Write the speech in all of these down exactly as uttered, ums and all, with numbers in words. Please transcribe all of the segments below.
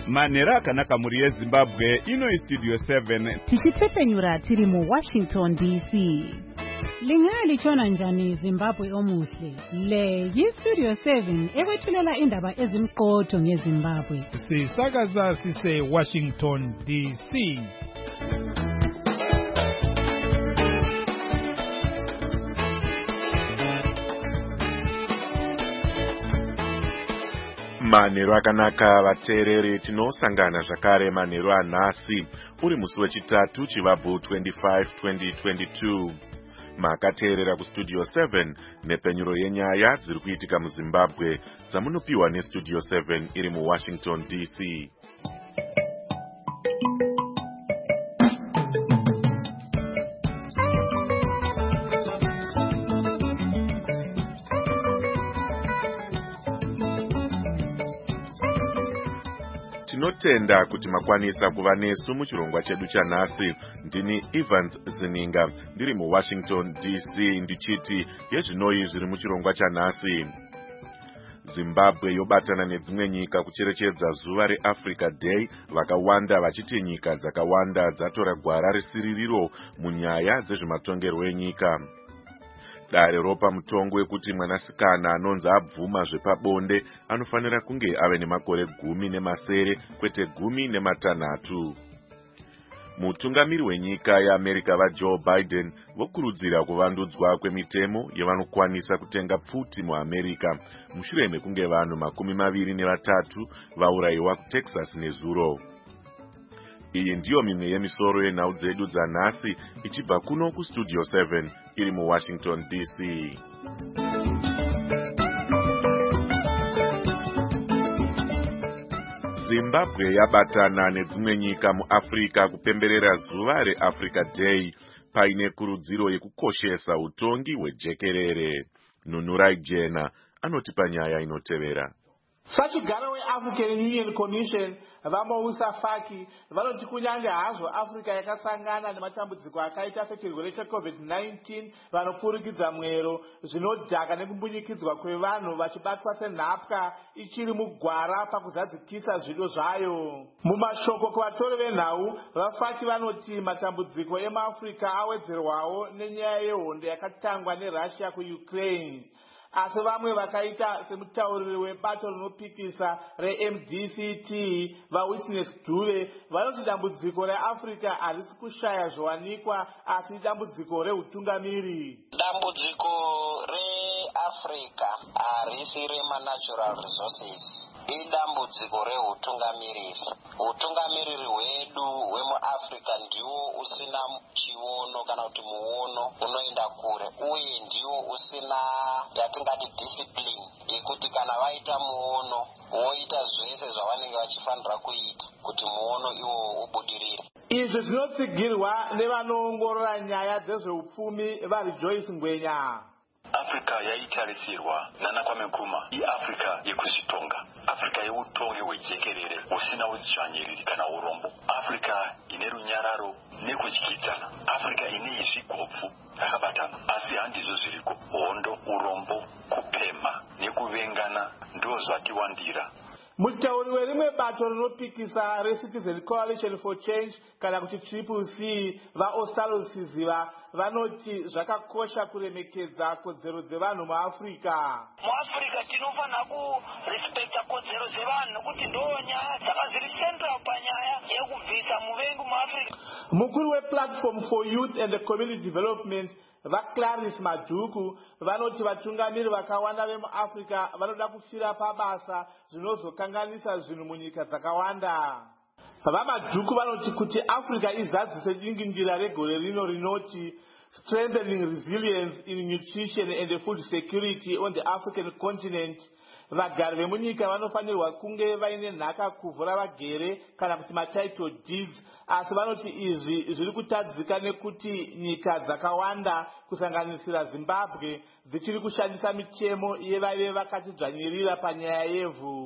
Manera akanaka muri yeZimbabwe ino istudio seven tichitsepenyura tiri mu Washington D C. Lingali chona njani Zimbabwe omuhle. Le yistudio seven ekwethulela indaba ezimqotho ngeZimbabwe. Sisakaza sise Washington D C. Manero akanaka vateereri tinosangana zvakare manero anhasi uri musi wechitatu chivabvu twenty-five twenty twenty-two. Makateerera kustudio seven nepenyuro yenyaya dziri kuitika muZimbabwe dzamunopiwa nestudio seven iri muWashington D C. Tinotenda kuti makwanisa kuva nesu muchirongwa chedu chanhasi. Ndini Evans Zininga ndiri muWashington D C ndichiti yezvinoi zviri muchirongwa chanhasi. Zimbabwe yobatana nedzimwe nyika kucherechedza zuva reAfrica Day, vakawanda vachiti nyika dzakawanda dzatora gwara resiririro munyaya dzezvematongerwo enyika. Dare ropa mutongo wekuti mwanasikana anonzi abvuma zvepabonde anofanira kunge ave nemakore gumi nemasere kwete gumi nematanhatu. Mutungamiri wenyika yeAmerica vaJoe Biden vokurudzira kuvandudzwa kwemitemo yevanokwanisa kutenga pfuti muAmerica mushure mekunge vanhu makumi maviri nevatatu vaurayiwa kuTexas nezuro. Iyi ndiyo mimwe yemisoro yenhau dzedu dzanhasi ichibva kuno kustudio seven iri muWashington D C. Zimbabwe yabatana nedzimwe nyika muAfrica kupemberera zuva reAfrica Day paine kurudziro yekukoshesa utongi hwejekerere. Nunurai Jena anotipa nyaya inotevera. Sachigara weAfrican Union Commission vaMousa Faki vanoti kunyange hazvo Africa yakasangana nematambudziko akaita sechirwere cheCovid nineteen vanopfurikidza mwero zvinodhaka nekumbunyikidzwa kwevanhu vachibatwa senhapwa ichiri mugwara pakuzadzikisa zvido zvayo. Mumashoko kuvatori venhau vaFaki vanoti matambudziko emuAfrica awedzerwawo nenyaya yehondo yakatangwa neRussia kuUkraine. Asi vamwe vakaita semutauriri webato rinopikisa reM D C T vaWitness Dube vanoti dambudziko reAfrica harisi kushaya zviwanikwa asi dambudziko reutungamiri. Dambudziko reAfrica harisi remanatural resources, idambudziko reutungamiriri. Utungamiriri hwedu hwemuAfrica ndiwo usina chiono kana kuti muono unoenda kure, uye ndiwo usina yatingati discipline yekuti kana vaita muono voita zvese zvavanenge vachifanira kuita kuti muono iwo ubudirire. Izvi zvinotsigirwa nevanoongorora nyaya dzezveupfumi vaRejoice Ngwenya. Africa yaitarisirwa nana Kwame Nkrumah iAfrica yekuzvitonga, Africa yeutongi hwejekerere usina udzvanyiriri kana urombo, Africa ine runyararo nekudyidzana, Africa ine izvigobvu rakabatana. Asi handizvo zviriko, hondo, urombo, kupemha nekuvengana ndo zvatiwandira. Mutauri werimwe bato rinopikisa reCitizen Coalition for Change kana kuti Triple C vaOsalo Siziva vanoti zvakakosha kuremekedza kodzero dzevanhu muAfrica. MuAfrica tinofanira kurespekta kodzero dzevanhu nokuti ndo nyaya dzakaziri central panyaya yekubvisa muvengi muAfrica. Mukuru wePlatform for Youth and Community Development vaClarice Maduku vanoti vatungamiri vakawanda vemuAfrica vanoda kufira pabasa zvinozokanganisa zvinhu munyika dzakawanda. VaMaduku vanoti kuti Africa izadzise dingindira regore rino rinoti strengthening resilience in nutrition and food security on the African continent. Vagari vemunyika vanofanirwa kunge vaine nhaka kuvhura vagere kana kuti matitle deeds, asi vanoti izvi zviri kutadzika nekuti nyika dzakawanda kusanganisira Zimbabwe dzichiri kushandisa mitemo yevaive vakatidzvanyirira panyaya yevhu.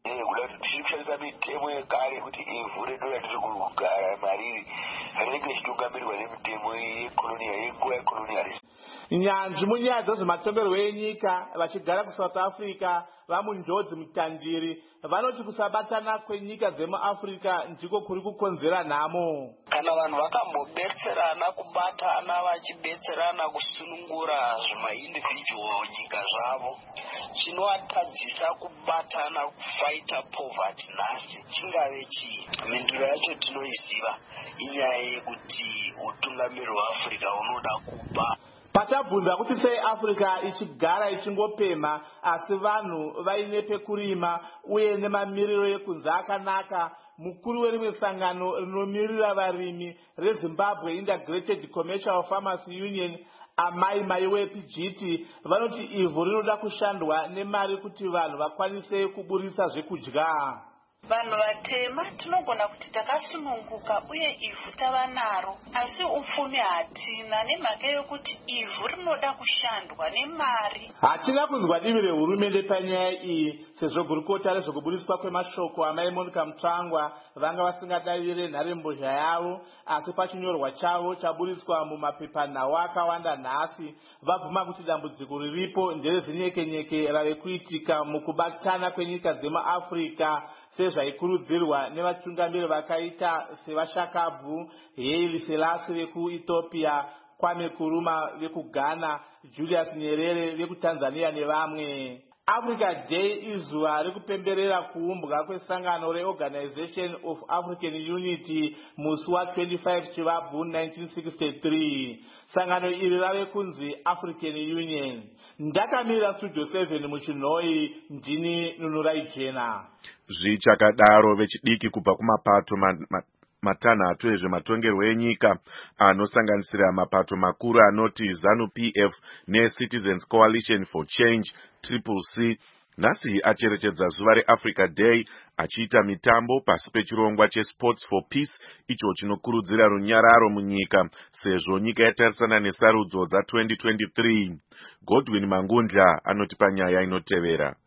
kuda kuti tiri kushandisa mitemo yekare kuti ivhu redu ratiri kugara mariri rinenge richitungamirirwa nemitemo yekoloniya yenguva yekolonialism. Nyanzvi munyaya dzezvematongerwo enyika vachigara kuSouth Africa vamunjodzi mutandiri vanoti kusabatana kwenyika dzemuAfrica ndiko kuri kukonzera nhamo. Kana vanhu vakambobetserana kubatana vachibetserana kusunungura zvima-individual nyika zvavo, chinovatadzisa kubatana kufaita poverty nhasi chingave chii? Mhinduro yacho tinoiziva, inyaya yekuti utungamiri hweAfrica unoda kuba. Patabvunza kuti sei Africa ichigara ichingopemha asi vanhu vaine pekurima uye nemamiriro ekunze akanaka, mukuru werimwe sangano rinomirira varimi reZimbabwe Integrated Commercial Farmers Union Amai Maiwe Pijiti vanoti ivhu rinoda kushandwa nemari kuti vanhu vakwanise kuburisa zvekudya. Vanhu vatema tinogona kuti takasununguka uye ivhu tava naro, asi upfumi hatina nemhaka yokuti ivhu rinoda kushandwa nemari. Hatina kunzwa divi rehurumende panyaya iyi sezvo gurukota rezvekuburiswa kwemashoko amai Monica Mutsvangwa vanga vasingadavire nharembozha yavo, asi pachinyorwa chavo chaburiswa mumapepanhau akawanda nhasi vabvuma kuti dambudziko riripo nderezvinyekenyeke rave kuitika mukubatana kwenyika dzemuAfrica sezvaikurudzirwa nevatungamiri vakaita sevashakabvu Haile Selassie vekuEthiopia, Kwame Nkrumah vekuGhana, Julius Nyerere vekuTanzania nevamwe. Africa Day izuva rekupemberera kuumbwa kwesangano reOrganization of African Unity musi wa twenty-five Chivabvu nineteen sixty-three. Sangano iri rave kunzi African Union. Ndakamira Studio seven muchinhoi, ndini Nunurai Jena. Zvichakadaro vechidiki kubva kumapato matanhatu ezvematongerwo enyika anosanganisira mapato makuru anoti ZANU-P F neCitizens Coalition for Change Triple C nhasi acherechedza zuva reAfrica Day achiita mitambo pasi pechirongwa cheSports for Peace icho chinokurudzira runyararo munyika sezvo nyika yatarisana nesarudzo dza-twenty twenty-three. Godwin Mangundla anoti panyaya inotevera.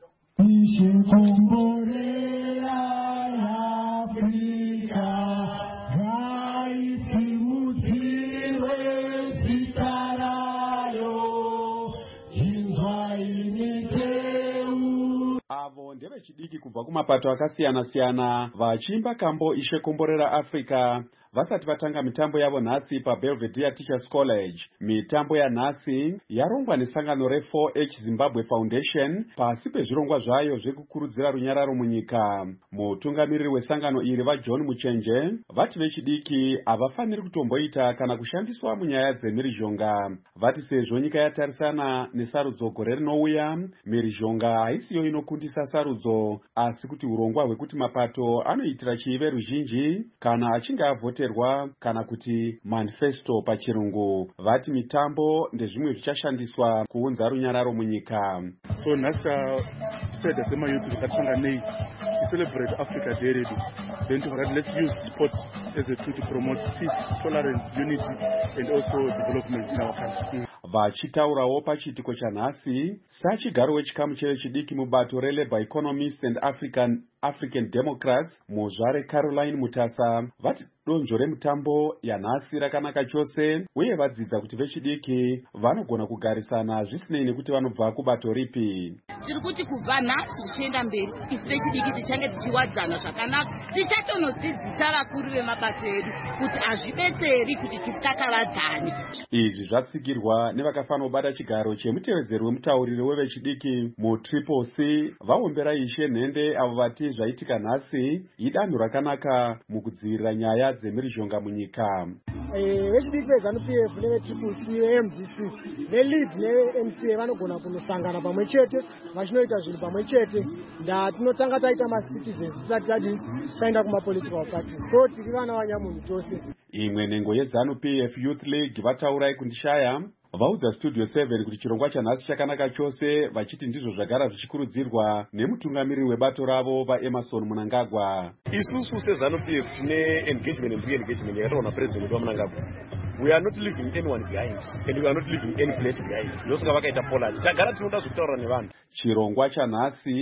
Ndevechidiki kubva kumapato akasiyana-siyana vachimba kambo Ishe Komborera Africa vasati vatanga mitambo yavo nhasi paBelvedere Teachers College. Mitambo yanhasi yarongwa nesangano re-four H Zimbabwe Foundation pasi pezvirongwa zvayo zvekukurudzira runyararo munyika. Mutungamiriri wesangano iri vaJohn Muchenje vati vechidiki havafaniri kutomboita kana kushandiswa munyaya dzemhirizhonga. Vati sezvo nyika yatarisana nesarudzo gore rinouya, mhirizhonga haisiyo inokundisa sarudzo, asi kuti urongwa hwekuti mapato anoitira chiive ruzhinji kana achinge avhoterwa kana kuti manifesto pachirungu. Vati mitambo ndezvimwe zvichashandiswa kuunza runyararo munyika. So nhasi tasaida semayuthi takatsanganei to celebrate Africa Day redu. Then to let's use sports as a tool to promote peace, tolerance, unity and also development in our country. Vachitaurawo pachiitiko chanhasi sachigaro wechikamu chechidiki mubato reLabour Economists and African African Democrats muzvare Caroline Mutasa vati donzvo remutambo yanhasi rakanaka chose uye vadzidza kuti vechidiki vanogona kugarisana zvisinei nekuti vanobva kubato ripi. Tiri kuti kubva nhasi tichienda mberi isi vechidiki tichange tichiwadzana zvakanaka, tichatonodzidzisa vakuru vemabato edu kuti hazvibetseri kuti tikakavadzane. Izvi zvatsigirwa nevakafanira kubata chigaro chemutevedzeri wemutauriri wevechidiki muTriple C vaombera Ishe nhende avo vati zvaitika nhasi idanho rakanaka mukudzivirira nyaya dzemhirizhonga munyika. Vechidiki veZANU-P F neveTriple C veM D C veLead neveM C A vanogona kunosangana pamwe chete vachinoita zvinhu pamwe chete. Ndatinotanga taita macitizens tisati tadi taenda kumapolitical parties, so tiri vana vanyamunhu tose. Imwe nhengo yeZANU-P F Youth League vataurai kundishaya vaudza Studio seven kuti chirongwa chanhasi chakanaka chose vachiti ndizvo zvagara zvichikurudzirwa nemutungamiriri webato ravo vaEmerson Mnangagwa. Isusu seZANU-P F tine engagement and re-engagement yakatorwa naPresident wedu waMnangagwa. We are not leaving anyone behind and we are not leaving any place behind. Ndosaka vakaita polati tagara tinoda zvokutaura nevanhu. Chirongwa chanhasi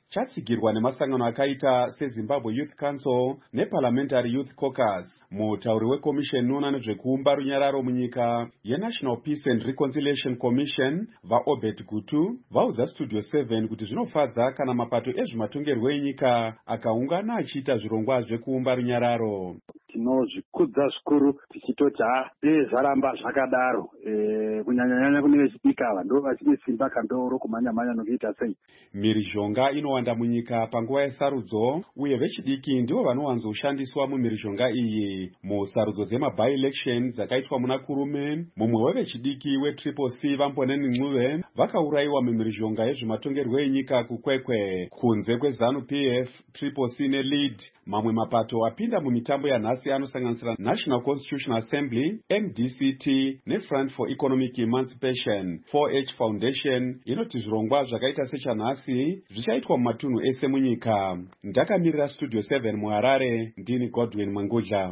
chatsigirwa nemasangano akaita seZimbabwe Youth Council neParliamentary Youth Caucus. Mutauri wekomisheni inoona nezvekuumba runyararo munyika yeNational Peace and Reconciliation Commission vaObert Gutu vaudza Studio seven kuti zvinofadza kana mapato ezvematongerwo enyika akaungana achiita zvirongwa zvekuumba runyararo. Tinozvikudza zvikuru tichitoti ha dei zvaramba zvakadaro e, kunyanyanyanya kune vechidiki ava ndo vachine simba kandoro kumhanya-mhanya nokuita sei. Mhirizhonga inowanda munyika panguva yesarudzo uye vechidiki ndivo vanowanzoshandiswa mumhirizhonga iyi. Musarudzo dzema-by-election dzakaitwa muna Kurume, mumwe wevechidiki weTriple C Vamponeni Ncube vakaurayiwa mumhirizhonga yezvematongerwo enyika kuKwekwe. Kunze kweZanu P F, Triple C neLead, mamwe mapato apinda mumitambo yanhasi anosanganisira National Constitutional Assembly, N D C T neFront for Economic Emancipation. four H Foundation inoti zvirongwa zvakaita sechanhasi zvichaitwa mumatunhu ese munyika. Ndakamirira Studio seven muHarare, ndini Godwin Mwengudla.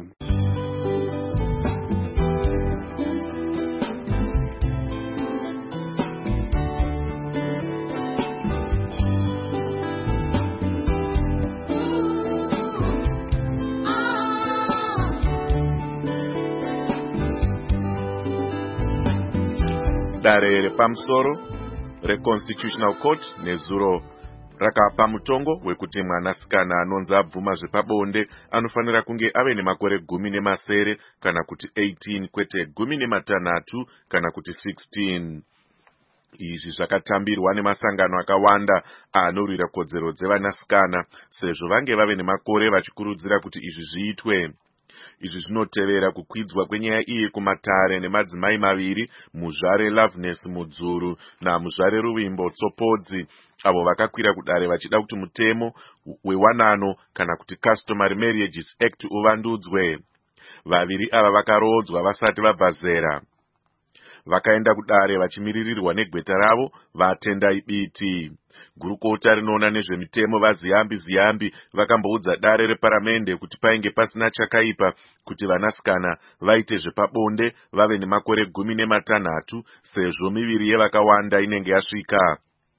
Dare repamusoro reConstitutional Court nezuro rakapa mutongo wekuti mwanasikana anonzi abvuma zvepabonde anofanira kunge ave nemakore gumi nemasere kana kuti eighteen kwete gumi nematanhatu kana kuti sixteen. Izvi zvakatambirwa nemasangano akawanda anorwira kodzero dzevanasikana sezvo vange vave nemakore vachikurudzira kuti izvi zviitwe. Izvi zvinotevera kukwidzwa kwenyaya iyi kumatare nemadzimai maviri, muzvare Loveness Mudzuru namuzvare Ruvimbo Tsopodzi, avo vakakwira kudare vachida kuti mutemo wewanano kana kuti Customary Marriages Act uvandudzwe. Vaviri ava vakarodzwa vasati vabva zera. Vakaenda kudare vachimiririrwa negweta ravo vaTendai Biti. Gurukota rinoona nezvemitemo vaZiyambi Ziyambi vakamboudza dare reparamende kuti painge pasina chakaipa kuti vanasikana vaite zvepabonde vave nemakore gumi nematanhatu sezvo miviri yevakawanda inenge yasvika.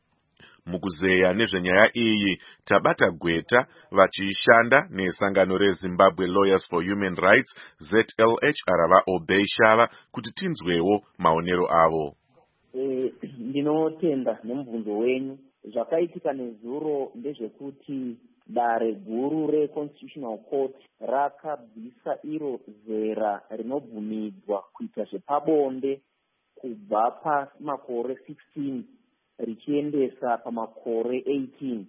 Mukuzeya nezvenyaya iyi tabata gweta vachiishanda nesangano reZimbabwe Lawyers for Human Rights Z L H R vaObey Shava kuti tinzwewo maonero avo. E, ndinotenda nemubvunzo wenyu. Zvakaitika nezuro ndezvekuti dare guru reConstitutional Court rakabvisa iro zera rinobvumidzwa kuita zvepabonde kubva pamakore sixteen richiendesa pamakore eighteen.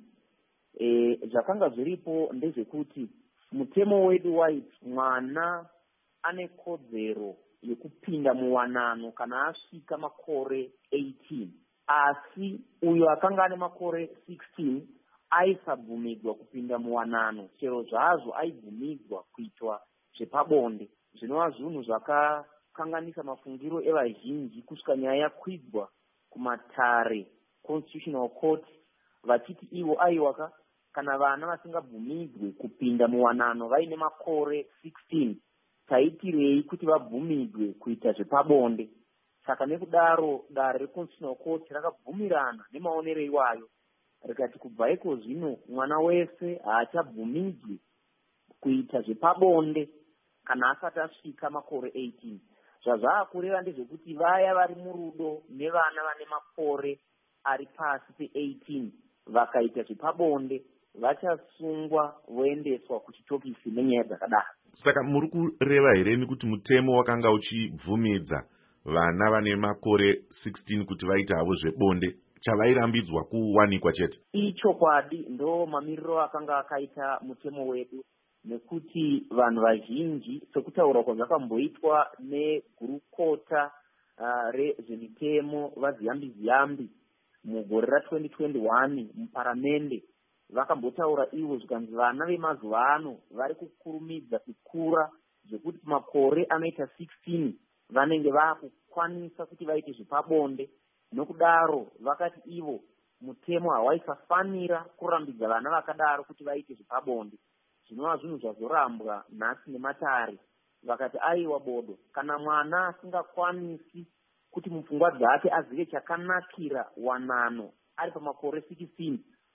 E, zvakanga zviripo ndezvekuti mutemo wedu waiti mwana ane kodzero yekupinda muwanano kana asvika makore eighteen. Asi uyo akanga ane makore sixteen aisabvumidzwa kupinda muwanano, chero zvazvo aibvumidzwa kuitwa zvepabonde. Zvinova zvinhu zvakakanganisa mafungiro evazhinji kusvika nyaya yakwidzwa kumatare Constitutional Court vachiti ivo aiwaka kana vana vasingabvumidzwe kupinda muwanano vaine makore sixteen taitirei kuti vabvumidzwe kuita zvepabonde. Saka nekudaro dare reConstitutional Court rakabvumirana nemaonero iwayo rikati kubva iko zvino mwana wese haachabvumidzwi kuita zvepabonde kana asati asvika makore eighteen. Zvazvaakureva ndezvekuti vaya vari murudo nevana vane makore ari pasi pe-eighteen vakaita zvepabonde vachasungwa voendeswa kuchitokisi nenyaya dzakadaro. Saka muri kureva hereni kuti mutemo wakanga uchibvumidza vana vane makore sixteen kuti vaite havo zvebonde chavairambidzwa kuwanikwa chete? Ichokwadi ndo mamiriro akanga akaita mutemo wedu, nekuti vanhu vazhinji sekutaura kwazvakamboitwa negurukota uh, rezvemitemo vaZiyambi Ziyambi mugore ra-twenty twenty-one muparamende vakambotaura ivo zvikanzi vana vemazuva ano vari kukurumidza kukura zvekuti makore anoita sixteen vanenge vaakukwanisa kuti vaite zvepabonde. Nokudaro vakati ivo mutemo hawaisafanira kurambidza vana vakadaro kuti vaite zvepabonde. Zvinova zvinhu zvazorambwa nhasi nematare. Vakati aiwa bodo, kana mwana asingakwanisi kuti mupfungwa dzake azive chakanakira wanano ari pamakore sixteen,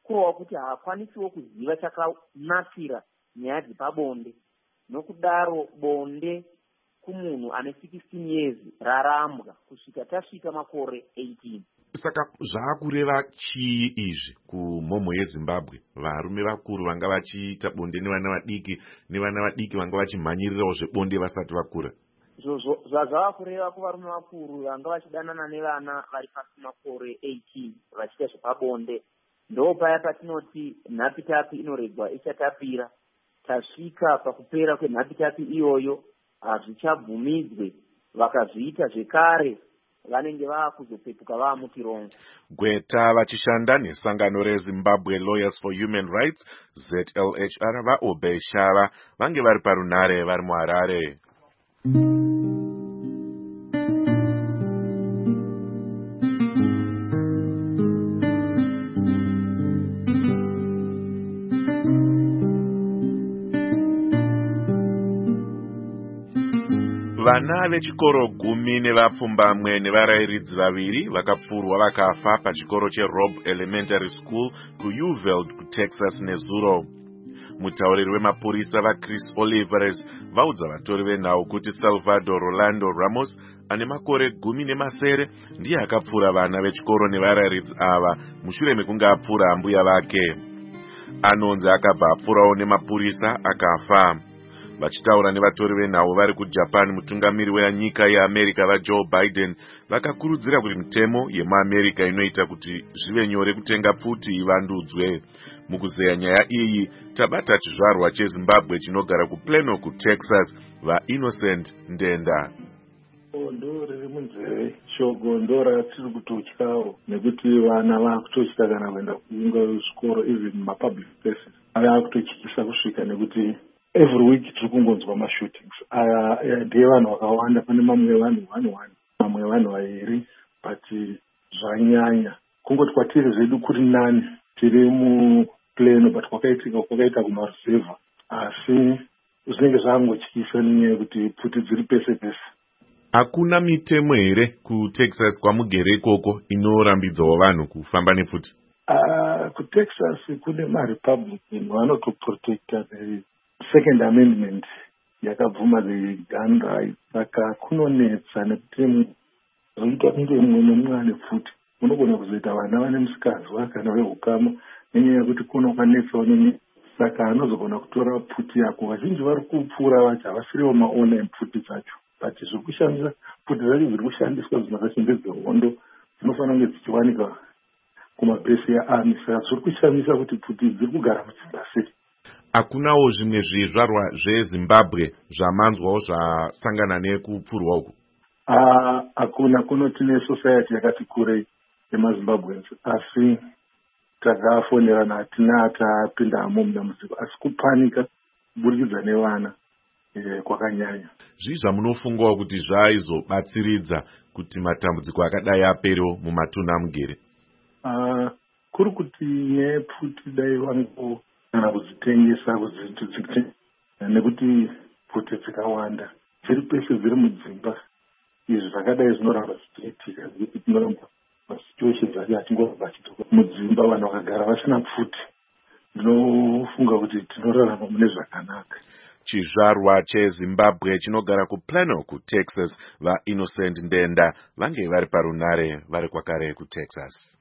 kurova kuti haakwanisiwo kuziva chakanakira nyaya dzepabonde. Nokudaro bonde kumunhu ane sixteen years rarambwa kusvika tasvika makore eighteen. Saka zvaakureva chii izvi kumhomho yeZimbabwe? Varume vakuru vanga vachiita bonde nevana vadiki, nevana vadiki vanga vachimhanyirirawo zvebonde vasati vakura. Zvazvava kureva kuvarume vakuru vanga vachidanana nevana vari pasi makore eighteen vachiita zvepabonde. Ndo paya patinoti nhapitapi inoregwa ichatapira. Tasvika pakupera kwenhapitapi iyoyo hazvichabvumidzwe, vakazviita zvekare vanenge vaakuzopepuka vaamuchirongo. Gweta vachishanda nesangano reZimbabwe Lawyers for Human Rights Z L H R vaObey Shava vange vari parunhare vari muHarare. Vana vechikoro gumi nevapfumbamwe nevarairidzi vaviri vakapfurwa vakafa pachikoro cheRob Elementary School kuUvalde kuTexas nezuro. Mutauriri wemapurisa vaChris Oliveres vaudza vatori venhau kuti Salvador Rolando Ramos ane makore gumi nemasere ndiye akapfura vana vechikoro nevarairidzi ava mushure mekunge apfura ambuya vake. Anonzi akabva apfurawo nemapurisa akafa. Vachitaura nevatori venhau vari kuJapan, mutungamiri wenyika yeAmerica vaJoe Biden vakakurudzira kuti mitemo yemuAmerica inoita kuti zvive nyore kutenga pfuti ivandudzwe. Mukuzeya nyaya iyi tabata chizvarwa cheZimbabwe chinogara kuPlano kuTexas vaInnocent Ndenda. Ndo riri munzeve shoko ndo ratiri kutotyawo nekuti vana vaakutotya kana kuenda kuunga zvikoro even mumapublic places avakutotyisa kusvika nekuti every week tiri kungonzwa mashootings aya ndiye vanhu vakawanda. Pane mamwe vanhu one one mamwe vanhu vairi but zvanyanya kungoti kwatiri zvedu kuri nani tiri muPlano but kwakaitika kwakaita kumaruzevha asi zvinenge zvangotyisa nenyaya yekuti pfuti dziri pese pese. Hakuna mitemo here kuTexas kwamugere ikoko inorambidzawo vanhu kufamba nepfuti? Uh, kuTexas kune maRepublican vanotoprotecta the Second Amendment yakabvuma the gun rights. Saka kunonetsa nekuti zvoita kunge mumwe nemumwe ane pfuti unogona kuzoita vana vane musikazwa kana vehukama nenyaya yekuti kuno kwanetsawo nenyaya. Saka anozogona kutora pfuti yako. Vazhinji vari kupfuura vacho havasiriwo maona pfuti dzacho but zviri kushandisa pfuti dzacho zviri kushandiswa dzinakashembedzehondo dzinofanira kunge dzichiwanika kumabhesi yaarmy. Saka zviri kushandisa kuti pfuti dziri kugara mudzimba sei. Hakunawo zvimwe zvizvarwa zveZimbabwe zvamanzwawo zvasangana nekupfurwa uku? Hakuna. Kunoti nesociety yakati kurei yemaZimbabweans asi takafonerana hatina tapindamo mudambudziko asi kupanika kuburikidza nevana kwakanyanya. Zvii zvamunofungawo kuti zvaizobatsiridza kuti matambudziko akadai aperewo mumatunhu amugere? Kuri kuti nyaya yepfuti dai vango kana kudzitengesa kudzitengesa nekuti pfuti dzikawanda dziri pese dziri mudzimba. Izvi zvakadai zvinoramba zvichiitika zekuti tinoramba masituations ati atingoramba achidzoka mudzimba vanhu vakagara vasina pfuti. Ndinofunga kuti tinorarama mune zvakanaka. Chizvarwa cheZimbabwe chinogara kuPlano kuTexas vaInnocent Ndenda vange vari parunhare vari kwakare kuTexas.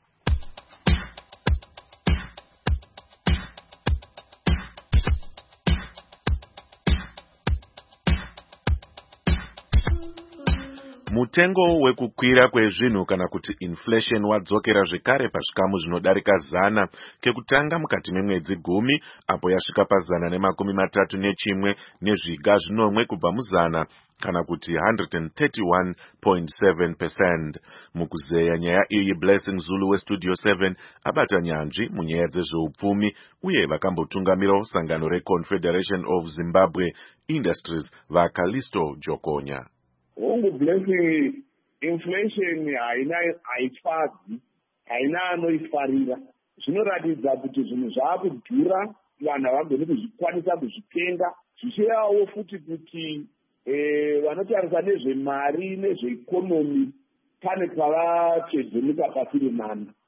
Mutengo wekukwira kwezvinhu kana kuti inflation wadzokera zvekare pazvikamu zvinodarika zana kekutanga mukati memwedzi gumi apo yasvika pazana nemakumi matatu nechimwe nezviga zvinomwe kubva muzana kana kuti one hundred thirty-one point seven percent. Mukuzeya nyaya iyi Blessing Zulu weStudio seven abata nyanzvi munyaya dzezveupfumi uye vakambotungamirawo sangano reConfederation of Zimbabwe Industries vaCallisto Jokonya. Hongu Blessing, inflation haina haifadzi, haina anoifarira. Zvinoratidza kuti zvinhu zvakudhura, vanhu havagoni kuzvikwanisa kuzvitenga. Zvichiyawo futi kuti eh, vanotarisa nezvemari nezveikonomi pane pavachezvemuka pasiri mana.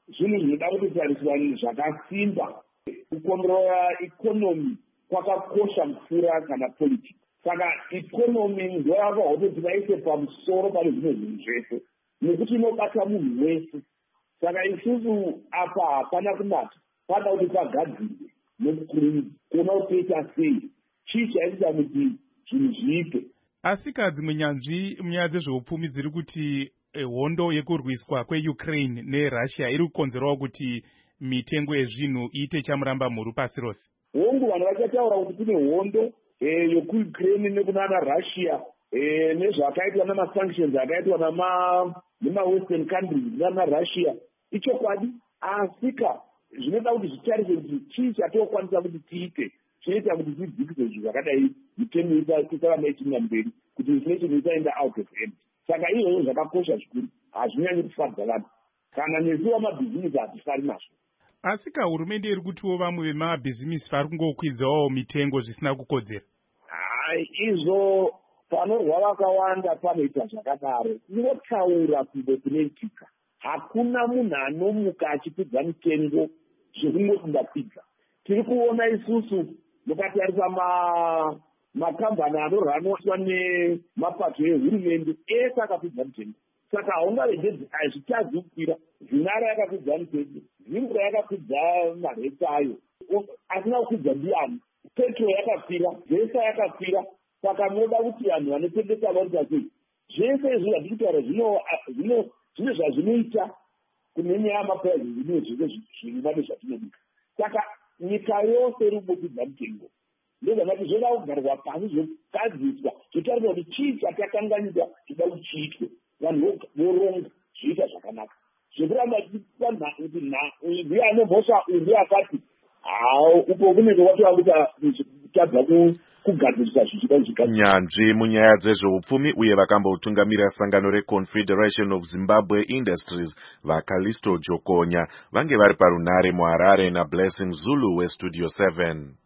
zvinhu zvinoda kutotariswa zvakasimba. Kukontrola ikonomi kwakakosha kupfuura kana politics. Saka ikonomi ndo yakawa kuti vaise pamusoro pane zvimwe zvinhu zvese nekuti inobata munhu wese. Saka isusu apa hapana kunaka, pada kuti pagadzirwe nekukuona kutoita sei chii chaitisa kuti zvinhu zviite. Asi kadzimwe nyanzvi munyaya dzezveupfumi dziri kuti eh, hondo yekurwiswa kweUkraine neRussia iri kukonzerawo kuti mitengo yezvinhu iite chamuramba mhuru pasi rose. Hongu vanhu vachataura kuti kune hondo eh, yekuUkraine nekunana Russia eh, nezvakaitwa namasanctions akaitwa nama nemawestern countries nana Russia. Ichokwadi, asika zvinoda kuti zvitariswe kuti chii chatokwanisa kuti tiite chinoita kuti tidzikise zvinhu zvakadai mitengo isaramba ichienda mberi kuti inflation isaenda out of hand. Saka izvozvo zvakakosha zvikuru, hazvinyanyi kufadza vanhu kana nesu vamabhizinisi hatifari nazvo. Asika hurumende iri kutiwo vamwe vemabhizinisi vari kungokwidzawo mitengo zvisina kukodzera. Hai, izvo panorwa vakawanda panoita zvakadaro. Inotaura kunge kunoitika. Hakuna munhu anomuka achikwidza mitengo zvekungokunda kwidza. Tiri kuona isusu mukatarisa ma makambani anorwaniswa nemapato ehurumende ese akakwidza mitengo. Saka haungaregedzi hazvitadzi kukwira. Zinara yakakwidza mitengo, Zimbabwe yakakwidza mareta ayo, asina kukwidza ndiani. Petro yakakwira, Vesa yakakwira. Saka munoda kuti vanhu vanotengesa vaita sei zvese izvi zvandiri kutaura zvino zvine zvazvinoita kune nyaya yamapurazi zvimwe zvese zvinode zvatinobika. Saka nyika yose iri kukwidza mitengo. Ndozvakati zvoda kugarwa pasi zvokadziswa zvotariswa kuti chii chatakanganisa toda kuti chiitwe. Vanhu voronga zviita zvakanaka. Zvekuramba tichipa kuti ndiye anombosa uyu ndiye akati hao uko kunenge watova kuti tabva kugadzirisa zvichida. Nyanzvi munyaya dzezveupfumi uye vakamboutungamira sangano reConfederation of Zimbabwe Industries vaKalisto Jokonya vange vari parunare muHarare naBlessing Zulu weStudio seven.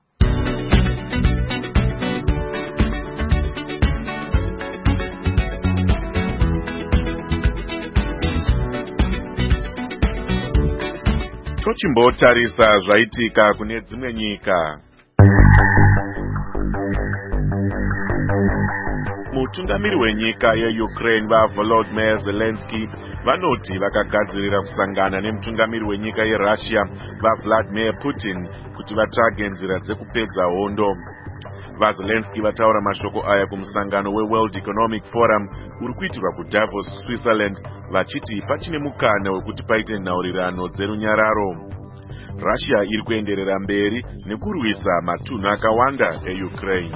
Tochimbotarisa zvaitika kune dzimwe nyika. Mutungamiri wenyika yeUkraine vaVolodymyr Zelensky vanoti vakagadzirira kusangana nemutungamiri wenyika yeRussia vaVladimir Putin kuti vatsvage nzira dzekupedza hondo. VaZelensky vataura mashoko aya kumusangano weWorld Economic Forum uri kuitirwa kuDavos, Switzerland, vachiti pachine mukana wekuti paite nhaurirano dzerunyararo. Russia iri kuenderera mberi nekurwisa matunhu akawanda eUkraine.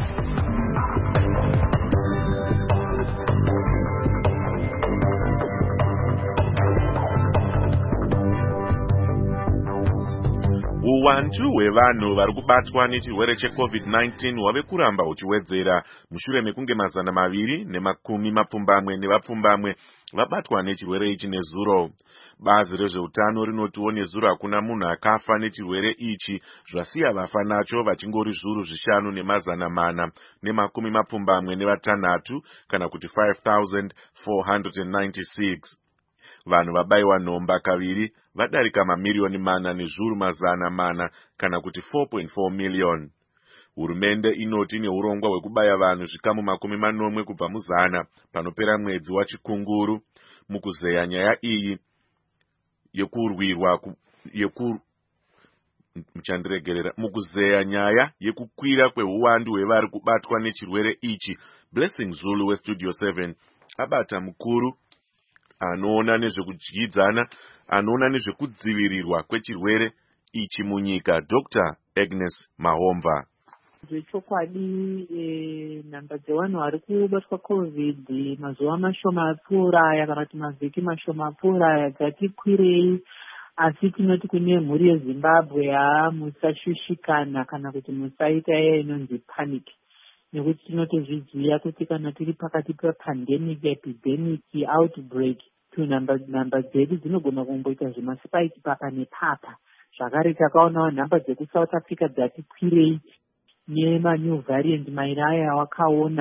Uwandu hwevanhu vari kubatwa nechirwere cheCovid nineteen hwave kuramba huchiwedzera mushure mekunge mazana maviri nemakumi mapfumbamwe nevapfumbamwe vabatwa nechirwere ichi nezuro. Bazi rezveutano rinotiwo nezuro hakuna munhu akafa nechirwere ichi, zvasiya vafa nacho vachingori zviuru zvishanu nemazana mana nemakumi mapfumbamwe nevatanhatu kana kuti five thousand four hundred ninety-six. Vanhu vabayiwa nhomba kaviri vadarika mamiliyoni mana nezviuru mazana mana kana kuti four point four million. Hurumende inoti neurongwa hwekubaya vanhu zvikamu makumi manomwe kubva muzana panopera mwedzi wachikunguru mukuzeya nyaya iyi yekurwirwa yeku muchandiregerera mukuzeya nyaya yekukwira kweuwandu hwevari kubatwa nechirwere ichi. Blessing Zulu weStudio seven abata mukuru anoona nezvekudyidzana anoona nezvekudzivirirwa kwechirwere ichi munyika, Doctor Agnes Mahomva. Zvechokwadi nhamba dzevanhu vari kubatwa COVID mazuva mashoma apfuuraya kana kuti mavhiki mashoma apfuuraya dzati kwirei, asi tinoti kune mhuri yeZimbabwe haa musashushikana kana kuti musaita iya inonzi panic, nekuti tinotozviziva kuti kana tiri pakati pepandemic, epidemic, outbreak, nhamba dzedu dzinogona kumboita zvemasipaiti papa nepapa. Zvakare takaonawo nhamba dzekuSouth Africa dzati kwirei nemanew variant mairi aya wakaona.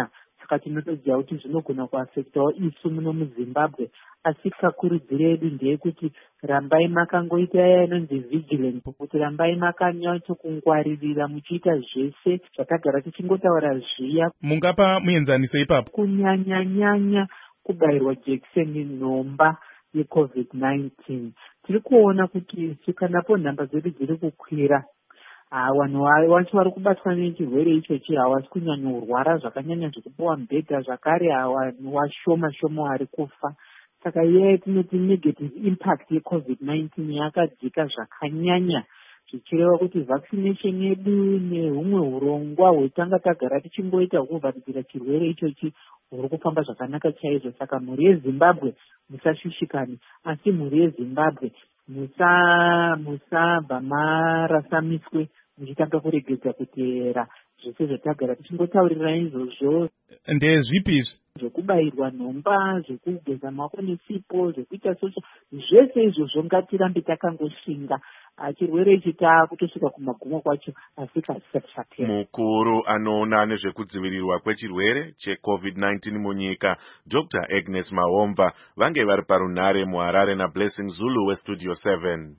saka tinotoziva kuti zvinogona kuafektawo isu muno muzimbabwe. Asi kakurudziro yedu ndeyekuti rambai makangoita yanonzi vigilance, kuti rambai makanyatso kungwaririra muchiita zvese zvakagara tichingotaura zviya. Mungapa muenzaniso ipapo? Kunyanya-nyanya kubayirwa jekiseni nhomba yecovid nineteen. Tiri kuona kuti tikanapo nhamba dzedu dziri kukwira, vanhu vacho vari kubatwa nechirwere ichochi havasi kunyanyorwara zvakanyanya zvekupiwa mubhedha, zvakare vanhu vashoma shoma vari kufa. Saka iye tinoti negative impact yecovid nineteen yakadzika zvakanyanya, zvichireva kuti vaccination yedu nehumwe urongwa hwetanga tagara tichingoita hwekuvharidzira chirwere ichochi huri kufamba zvakanaka chaizvo. Saka mhuri yeZimbabwe musashushikani, asi mhuri yeZimbabwe musabva marasa miswe muchitanga kuregedza kuteera zvese zvatagara tichingotaurira izvozvo. Ndezvipi izvi? Zvekubayirwa nhomba, zvekugeza maoko nesipo, zvekuita socho, zvese izvozvo ngatirambe takangoshinga. Chirwere ichi taakutosvika kumagumo kwacho, asi kasisati chapera. Mukuru anoona nezvekudzivirirwa kwechirwere checovid nineteen munyika, Doctor Agnes Mahomva, vange vari parunhare muHarare naBlessing Zulu weStudio seven.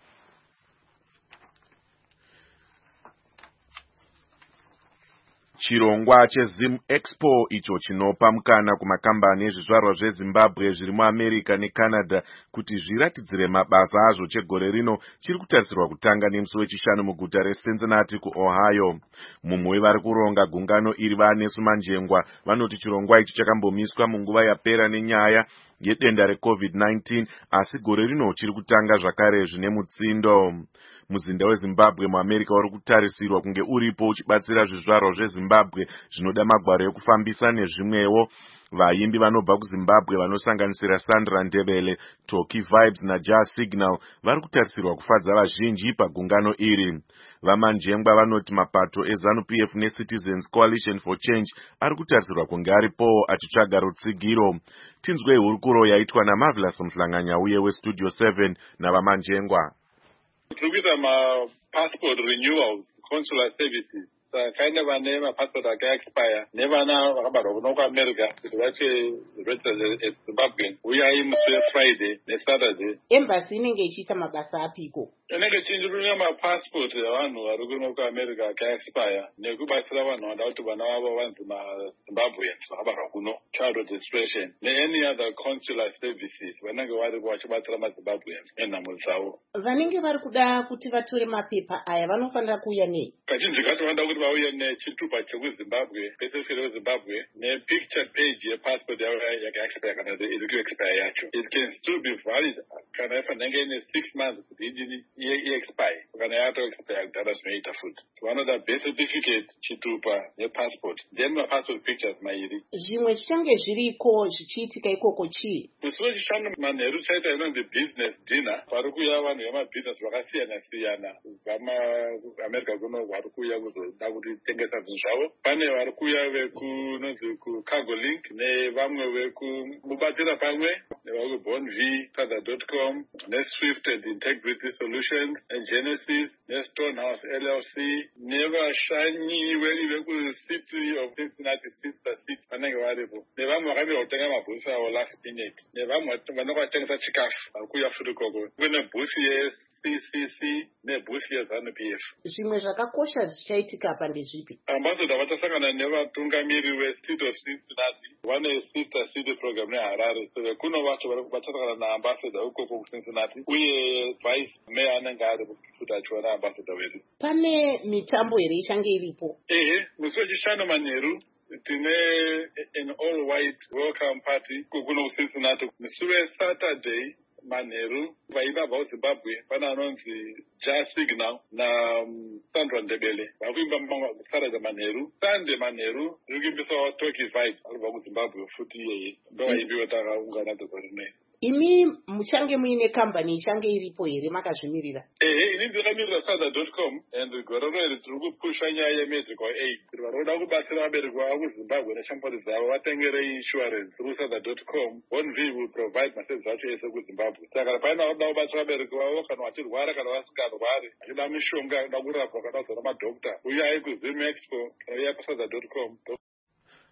Chirongwa cheZim Expo icho chinopa mukana kumakambani ezvizvarwa zveZimbabwe zviri muAmerica neCanada kuti zviratidzire mabasa azvo chegore rino chiri kutarisirwa kutanga nemusi wechishanu muguta reCincinnati kuOhio. Mumwe wevari kuronga gungano iri vaNesu Manjengwa vanoti chirongwa ichi chakambomiswa munguva yapera nenyaya yedenda recovid nineteen, asi gore rino chiri kutanga zvakare zvine mutsindo. Muzinda weZimbabwe muAmerica uri kutarisirwa kunge uripo uchibatsira zvizvarwa zveZimbabwe zvinoda magwaro ekufambisa nezvimwewo. Vaimbi vanobva kuZimbabwe vanosanganisira Sandra Ndebele, Toki Vibes naJazz Signal vari kutarisirwa kufadza vazhinji pagungano iri. VaManjengwa vanoti mapato eZANU P F neCitizens Coalition for Change ari kutarisirwa kunge aripowo achitsvaga rutsigiro. Tinzwei hurukuro yaitwa naMarvelous Mhlanganya uye weStudio seven navaManjengwa. Tiri kuita mapassport renewals, consular services. Sakaine vane mapassport akaexpire nevana vakabarwa kuno kuAmerica kuti vache registered eZimbabwe uyai musi weFriday neSaturday. Embassy inenge ichiita mabasa apiko? Inenge ichirunya mapassport evanhu vari kuno kuAmerica akaexpire nekubatsira vanhu vanoda kuti vana vavo vanzi maZimbabweans vakabarwa kuno, child registration neany other consular services vanenge varipo vachibatsira maZimbabweans nenhamo dzavo. Vanenge vari kuda kuti vatore mapepa aya vanofanira kuuya nei? Kazhinji kacho vanoda kuti vauye nechitupa chekuZimbabwe, pesefere weZimbabwe, nepicture page yepassport yavo yakaexpire kana iri kuexpire yacho. It can still be valid kana yafanenge ine six months kuti idini iexpire kana yatoexpire kudhara zvinoita futi. Vanoda birth certificate, chitupa nepassport, then mapassport pictures mairi. Zvimwe zvichange zviriko zvichiitika ikoko chii? Musi wechishanu manheru chaita inonzi business dinner, vari kuuya vanhu vemabusiness vakasiyana siyana vamaAmerica kuno vari kuuya kuzoda kuti tengesa zvinhu zvavo. Pane vari kuuya vekunonzi kuCargo Link nevamwe vekumubatira pamwe nevakubonv tada dot com neSwift and Integrity Solutions neGenesis neStonehouse L L C nevashanyi vekuCity of Cincinnati Sister City vanenge varipo, nevamwe vakamirwa kutenga mabhusi avo last minute, nevamwe vanenge vatengesa chikafu vari kuuya futi koko. Kune bhusi yeC C C nebhusi yeZANU P F. Zvimwe zvakakosha zvichaitika apa ndezvipi? Ambassador vachasangana nevatungamiri veCity of Cincinnati, vane Sister City program neHarare, so kuno vacho vachasangana naambassador ukoko kuCincinnati uye vice mayor anenge aripo kuti achiona ambassador wedu. Pane mitambo here ichange iripo? Ehe, musi wechishanu manheru tine an all white welcome party kuno kuCincinnati. Musi weSaturday manheru vaibva kuZimbabwe pana anonzi Jazz Signal naSandra Ndebele vari kuimba Saturday manheru. Sunday manheru riri kuimbisawo Toki Vibes aribva kuZimbabwe futi iyeye ndovaimbi vatakaungana dzegore rineri. Imi muchange muine kambani ichange iripo here makazvimirira? Ehe, ini ndakamirira sada dot com and gore rineri tiri kupusha nyaya yemedical aid kuti vanoda kubatsira vabereki vavo kuZimbabwe neshamwari dzavo vatengere insurance through sada dot com. Bonv will provide maservice acho ese kuZimbabwe. Saka paina vanoda kubatsira vabereki vavo kana vachirwara kana vasingarwari, vachida mishonga, vachida kurapwa kana kuzona madhokta, uyai kuZim Expo kana uyai kusada dot com.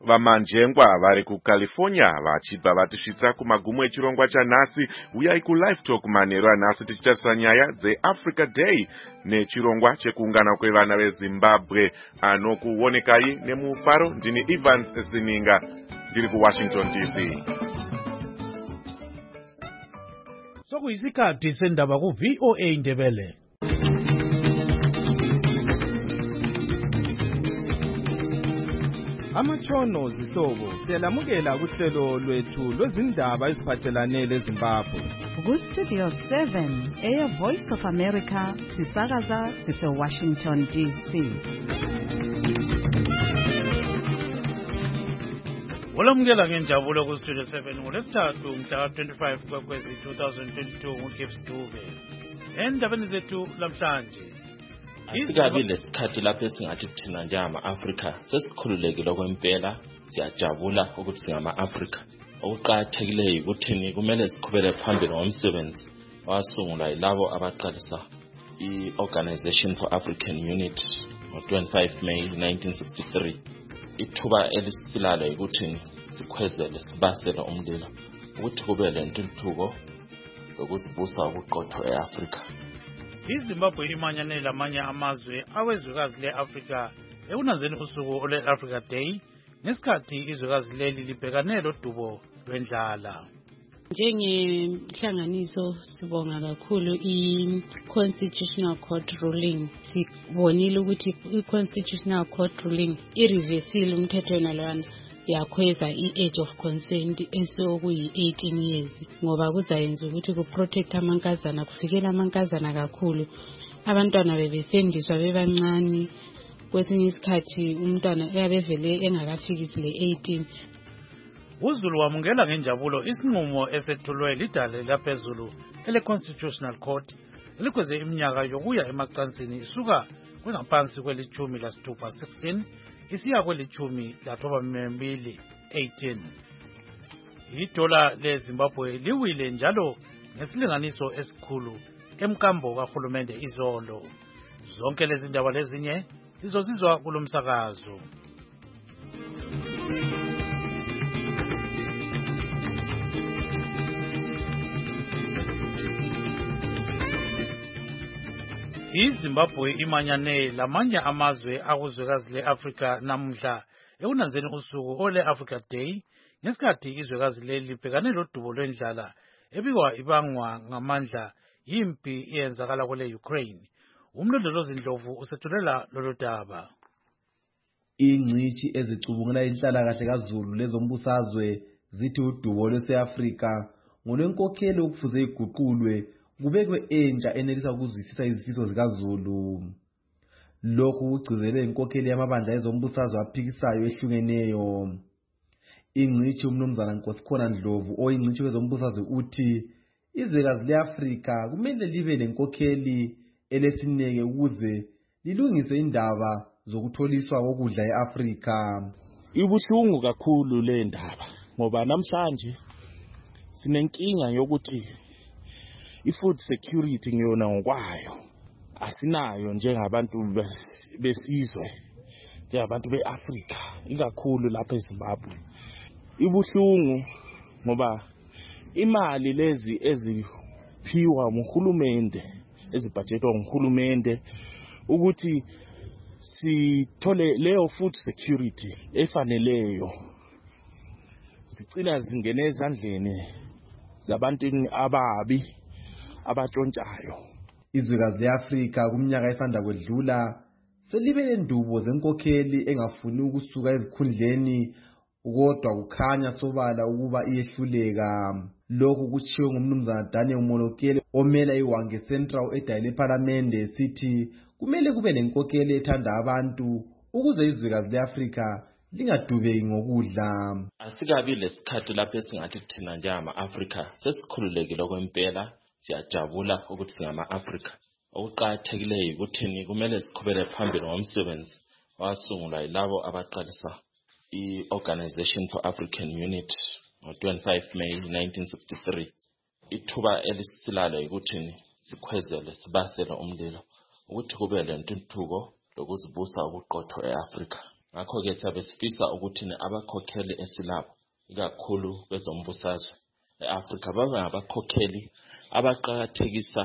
vamanjengwa vari kucalifornia vachibva vatisvitsa kumagumo echirongwa chanhasi. Uyai kulive talk manheru anhasi tichitarisa nyaya dzeAfrica Day nechirongwa chekuungana kwevana veZimbabwe. Anokuonekai nemufaro ndini Evans Zininga ndiri kuWashington D C. Sokuyisikhathi sendaba ku-V O A Ndebele. Amatshono zihlobo siyalamukela kuhlelo lwethu lwezindaba eziphathelane leZimbabwe. Ku-Studio seven eya Voice of America sisakaza sise-Washington D C. Olamukela ngenjabulo ku-Studio seven ngolesithathu mhla twenty-five kwekwezi twenty twenty-two nguGibbs Dube. Endabeni zethu lamhlanje asikabi lesikhathi lapho esingathi thina njengama-Afrika sesikhululekile okwempela, siyajabula ukuthi singama-Afrika. Okuqakathekileyo ukuthi kumele siqhubele phambili ngomsebenzi wasungulwa yilabo abaqalisa i-Organization for African Unity ngo-twenty-five May nineteen sixty-three. Ithuba elisilalo ukuthi sikhwezele sibasele umlilo ukuthi kube lentuthuko lokuzibusa ubuqotho e-Afrika. iZimbabwe imanyane lamanye amazwe awezwekazi le-Afrika ekunanzeni usuku ole-Africa Day ngesikhathi izwekazi leli libhekane lodubo lwendlala. Njengenhlanganiso sibonga kakhulu i-Constitutional Court ruling. Sibonile ukuthi i-Constitutional Court ruling ireversile umthetho nalwana yakhweza i-age of consent esokuyi-eighteen years ngoba kuzayenza ukuthi kuprotect amankazana, kufikela amankazana kakhulu. Abantwana bebesendiswa bebancane, kwesinye isikhathi umntwana uyabevele engakafikisi le-eighteen. uZulu wamukela ngenjabulo isinqumo esethulwe lidale laphezulu ele-Constitutional Court elikweze iminyaka yokuya emacansini isuka kwengaphansi kwelithumi lasithupha sixteen isiya kwelithumi lathoba mbili eighteen. Idola leZimbabwe liwile njalo ngesilinganiso esikhulu emkambo kahulumende izolo. Zonke lezi ndaba lezinye izozizwa kulomsakazo. iZimbabwe imanyane lamanye amazwe akuzwekazi le-Afrika namhla ekunanzeni usuku ole-Africa Day ngesikhathi izwekazi leli libhekane lodubo lwendlala ebikwa ibangwa ngamandla yimpi eyenzakala kwele Ukraine. Umlondolozi Ndlovu usethulela lolu daba. Ingcishi ezicubungula inhlalakahle kaZulu lezombusazwe zithi udubo lwase-Afrika ngolwenkokheli okufuze iguqulwe kubekwe entsha enelisa ukuzwisisa izifiso zikaZulu. Lokhu kugcizelwe inkokheli yamabandla ezombusazwe aphikisayo ehlukeneyo. Ingcishi umnumzana Nkosikhona Ndlovu oyingcishi wezombusazwe uthi izwekazi le-Afrika kumele libe lenkokheli elesineke ukuze lilungise indaba zokutholiswa kokudla e-Afrika. Ibuhlungu kakhulu le ndaba ngoba namhlanje sinenkinga yokuthi i-food security ngiyona ngokwayo asinayo njengabantu besizwe, njengabantu be-Afrika, ikakhulu lapha eZimbabwe. Ibuhlungu ngoba imali lezi eziphiwa nguhulumende, ezibhajetwa nguhulumende ukuthi sithole leyo food security efaneleyo, zicina zingene ezandleni zabantu ababi abatshontshayo. Izwekazi le-Afrika kumnyaka esanda kwedlula selibe lendubo zenkokheli engafuni ukusuka ezikhundleni kodwa kukhanya sobala ukuba iyehluleka. Lokhu kutshiwo ngumnumzana Daniel Monokele omela iWange Central edayile eParliament sithi kumele kube nenkokheli ethanda abantu ukuze izwekazi le-Afrika lingadubeki ngokudla. Asikabi lesikhathi lapho esingathi thina njengama-Afrika sesikhululekile okwempela, siyajabula ukuthi singama-Afrika. Okuqakathekileyo ukuthi kumele siqhubele phambili ngomsebenzi wasungulwa yilabo abaqalisa i-Organization for African Unity ngo-twenty-five May nineteen sixty-three. Ithuba elisilalo ukuthi sikhwezele sibasele umlilo ukuthi kube lentuthuko lokuzibusa ubuqotho e-Afrika. ngakho-ke siyabe sifisa ukuthi abakhokheli esilabo ikakhulu kwezombusazwe e-Afrika babe ngabakhokheli abaqakathekisa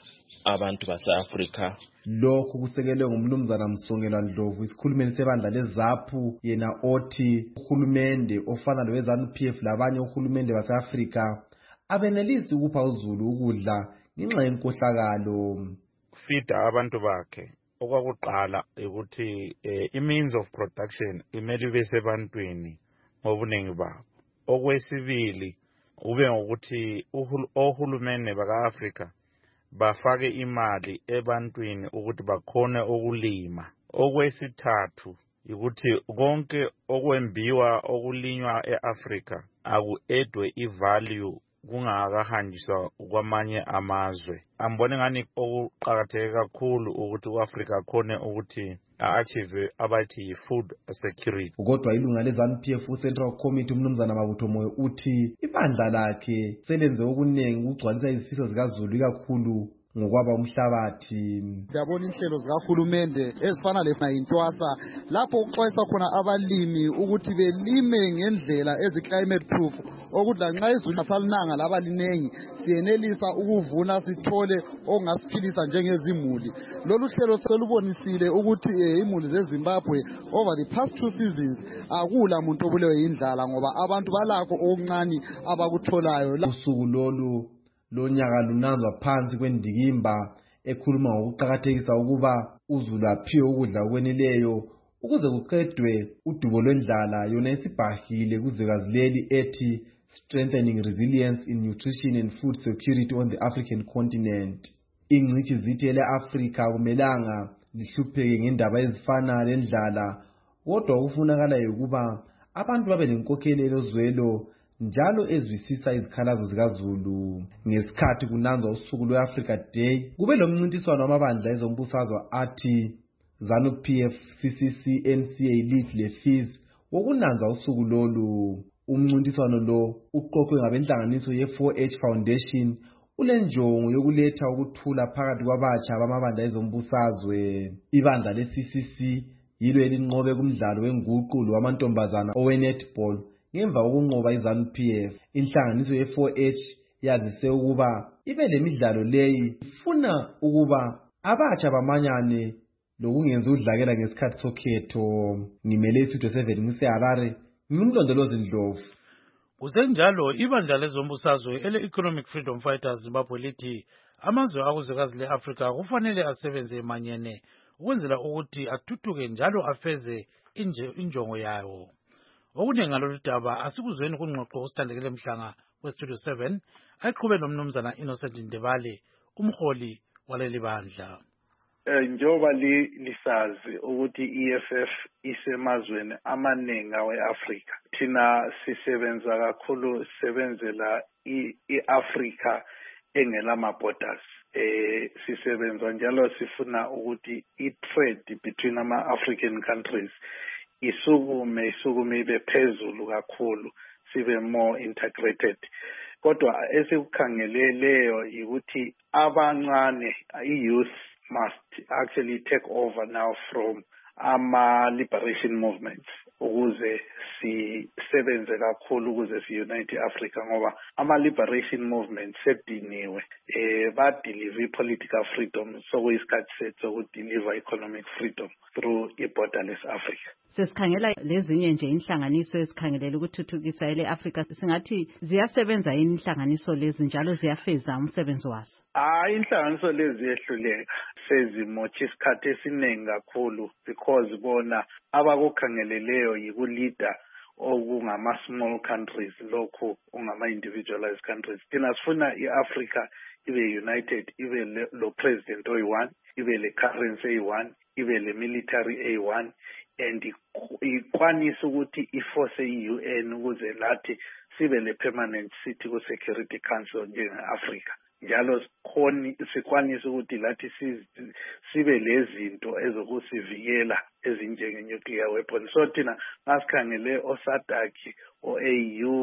abantu base-Afrika. Lokhu kusekelwe ngumnumzana Msongelwa Ndlovu, isikhulumeli sebandla leZAPU, yena othi uhulumende ofana lowe-ZANU P F labanye uhulumende base-Afrika abenelisi ukupha uZulu ukudla ngenxa yenkohlakalo. Fida abantu bakhe okwakuqala ukuthi i-means of production imele ibe sebantwini ngobuningi babo. Okwesibili ube ngokuthi ohulumende baka-Afrika bafake imali ebantwini ukuthi bakhone ukulima. Okwesithathu ukuthi konke okwembiwa okulinywa e-Afrika aku-edwe i-value kungakahanjiswa kwamanye amazwe. Ambone ngani okuqakatheke kakhulu ukuthi u-Afrika akhone ukuthi a-achieve abathi food security. Kodwa ilunga le-ZANU P F uCentral Committee umnumzana Mabutho Moyo uthi ibandla lakhe selenze okuningi ukugcwalisa izifiso zikaZulu ikakhulu ngokwaba umhlabathi. Siyabona inhlelo zikahulumende ezifana le-Intwasa lapho ukuxwayisa khona abalimi ukuthi belime ngendlela ezi-climate proof, ukuthi lanxa izulu asalinanga laba linengi siyenelisa ukuvuna sithole okungasiphilisa njengezimuli. Lolu hlelo selubonisile ukuthi imuli zeZimbabwe over the past two seasons akula muntu obulewe yindlala ngoba abantu balakho okuncane abakutholayo. Usuku lolu lonyaka lunanzwa phansi kwendikimba ekhuluma ngokuqakathekisa ukuba uZulu aphiwe ukudla okweneleyo ukuze kuqedwe udubo lwendlala, yona isibhahile kuzwekazi leli ethi strengthening resilience in nutrition and food security on the African continent. Ingcitshi zithi ele-Afrika akumelanga lihlupheke ngendaba ezifana lendlala, kodwa okufunakala ukuba abantu babe nenkokheli elozwelo njalo ezwisisa izikhalazo zikaZulu. Ngesikhathi kunanzwa usuku lwe-Africa Day, kube lo mncintiswano wamabandla ezombusazwe athi ZANU P F, C C C, N C A, L E A D le-F I Z wokunanza usuku lolu. Umncintiswano lo uqoqwe ngabenhlanganiso ye four H Foundation ulenjongo yokuletha ukuthula phakathi kwabatsha bamabandla ezombusazwe. Ibandla le-C C C yilo elinqobe kumdlalo wenguqulo wamantombazana owe-netball ngemva kokunqoba i-ZANU P F. Inhlanganiso ye four H yazise ukuba ibe lemidlalo leyi ifuna ukuba abatsha bamanyane lokungenza udlakela ngesikhathi sokhetho. Ngimele isitho seven ngiseHarare, ngimlondolozi Ndlovu. Kusenjalo ibandla lezombusazwe ele-Economic Freedom Fighters Zimbabwe lithi amazwe akuzwekazi le-Afrika kufanele asebenze emanyene ukwenzela ukuthi athuthuke njalo afeze injongo yawo. Okuningi ngalolu daba asikuzweni kungxoxo osithandekele mhlanga weStudio seven aqhube nomnumzana Innocent Ndebale, umholi waleli bandla. Njoba li lisazi ukuthi i-E F F isemazweni amaningi awe-Afrika. Thina sisebenza kakhulu sisebenzela i-Afrika engelama borders. Eh sisebenza njalo sifuna ukuthi i-trade between ama-African countries isukume isukume ibe phezulu kakhulu, sibe more integrated. Kodwa esikukhangeleleyo ukuthi abancane i-youth must actually take over now from ama-liberation movements ukuze sisebenze kakhulu ukuze si-unite i-Africa ngoba ama-liberation movements sediniwe eh badeliver i-political freedom sokuyisikhathi sethu sokudeliver economic freedom through i-borderless Africa. Sesikhangela lezinye nje inhlanganiso ezikhangelela ukuthuthukisa ele-Afrika, singathi ziyasebenza yini inhlanganiso lezi njalo ziyafeza umsebenzi wazo? Hayi, inhlanganiso lezi ziyehluleka sezimotsha isikhathi esiningi kakhulu because bona abakukhangeleleyo yikulida okungama-small countries lokhu ongama-individualized countries. Thina sifuna i-Africa ibe united, ibe lo president oyi-one, ibe le currency eyi-one, ibe le military eyi-one, and ikwanisa ukuthi iforce i-U N ukuze lathi sibe le permanent seat ku-Security Council njenge-Afrika. Njalo sikwanisa ukuthi lathi sibe lezinto ezokusivikela ezinjenge-nuclear weapons. So thina ngasikhangele o-SADC, o-A U,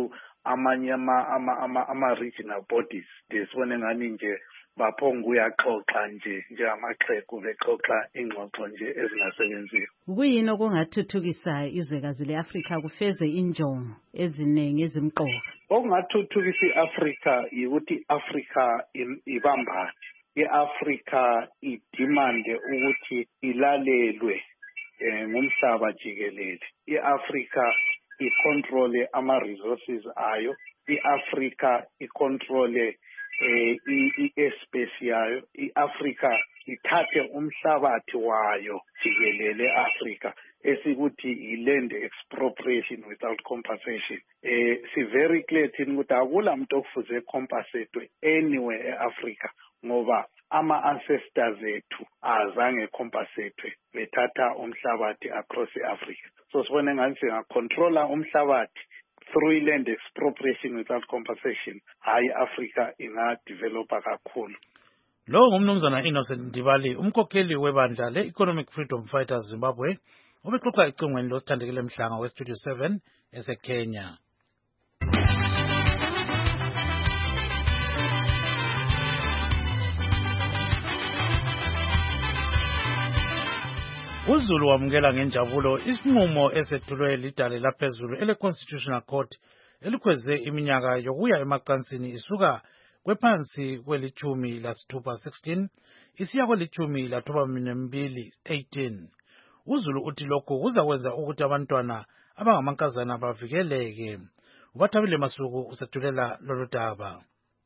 amanye ama-regional bodies desibone ngani nje baphonga uyaxoxa nje njengamaxhegu bexoxa ingxoxo nje ezingasebenziyo. Kuyini okungathuthukisa izwekazi le-Afrika kufeze injongo eziningi ezimqoka? Okungathuthukisa i-Afrika ukuthi i-Afrika ibambane. I-Afrika idimande ukuthi ilalelwe ngumhlaba jikelele. I-Afrika icontrole ama-resources ayo. I-Afrika icontrole i-airspace yayo. I-Afrika ithathe umhlabathi wayo jikelele Afrika esikuthi i-land expropriation without compensation. Eh si very clear thini ukuthi akula muntu okufuze compensate anywhere eAfrica ngoba ama ancestors ethu azange compensate bethatha umhlabathi across iAfrica. So sibone ngani singacontrola umhlabathi through land expropriation without compensation, hayi Africa ingadevelopa kakhulu. Lo ngumnumzana Innocent Ndibali, umkhokheli webandla le-Economic Freedom Fighters Zimbabwe, ubexoxa ecingweni losithandekile mhlanga we-Studio seven eseKenya. UZulu wamukela ngenjabulo isinqumo esethulwe lidale laphezulu ele-Constitutional Court elikhweze iminyaka yokuya emacansini isuka kwephansi kwelichumi lasithupha sixteen isiya kwelichumi lathoba mbili eighteen. UZulu uthi lokho kuzakwenza ukuthi abantwana abangamankazana bavikeleke. Ubathabile Masuku usethulela lolu daba.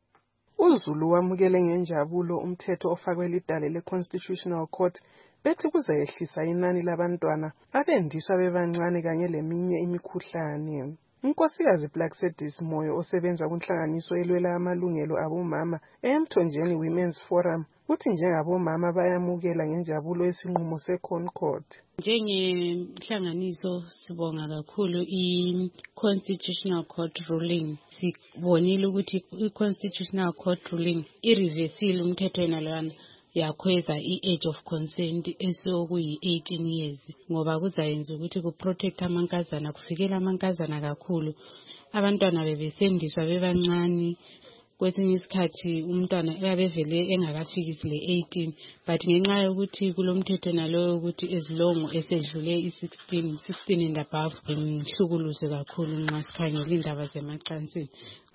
UZulu wamukele ngenjabulo umthetho ofakwe lidale le-Constitutional Court bethi kuzayehlisa inani labantwana abendiswa bebancane kanye leminye imikhuhlane. Unkosikazi Blacksedis Moyo osebenza kunhlanganiso elwela amalungelo abomama eMthonjeni Women's Forum uthi njengabomama bayamukela ngenjabulo yesinqumo seConcord. Njengenhlanganiso sibonga kakhulu i-Constitutional Court ruling. Sibonile ukuthi i-Constitutional Court ruling ireversile umthetho nalwana yakhweza i-age of consent esokuyi-eighteen years ngoba kuzayenza ukuthi kuprotect amankazana, kufikela amankazana kakhulu. Abantwana bebesendiswa bebancane, kwesinye isikhathi umntwana uyabevele engakafikisi le eighteen, but ngenxa yokuthi kulomthetho naloyo ukuthi as long esedlule i-sixteen sixteen and above imhlukuluze kakhulu nxa sikhangela indaba zemacansini.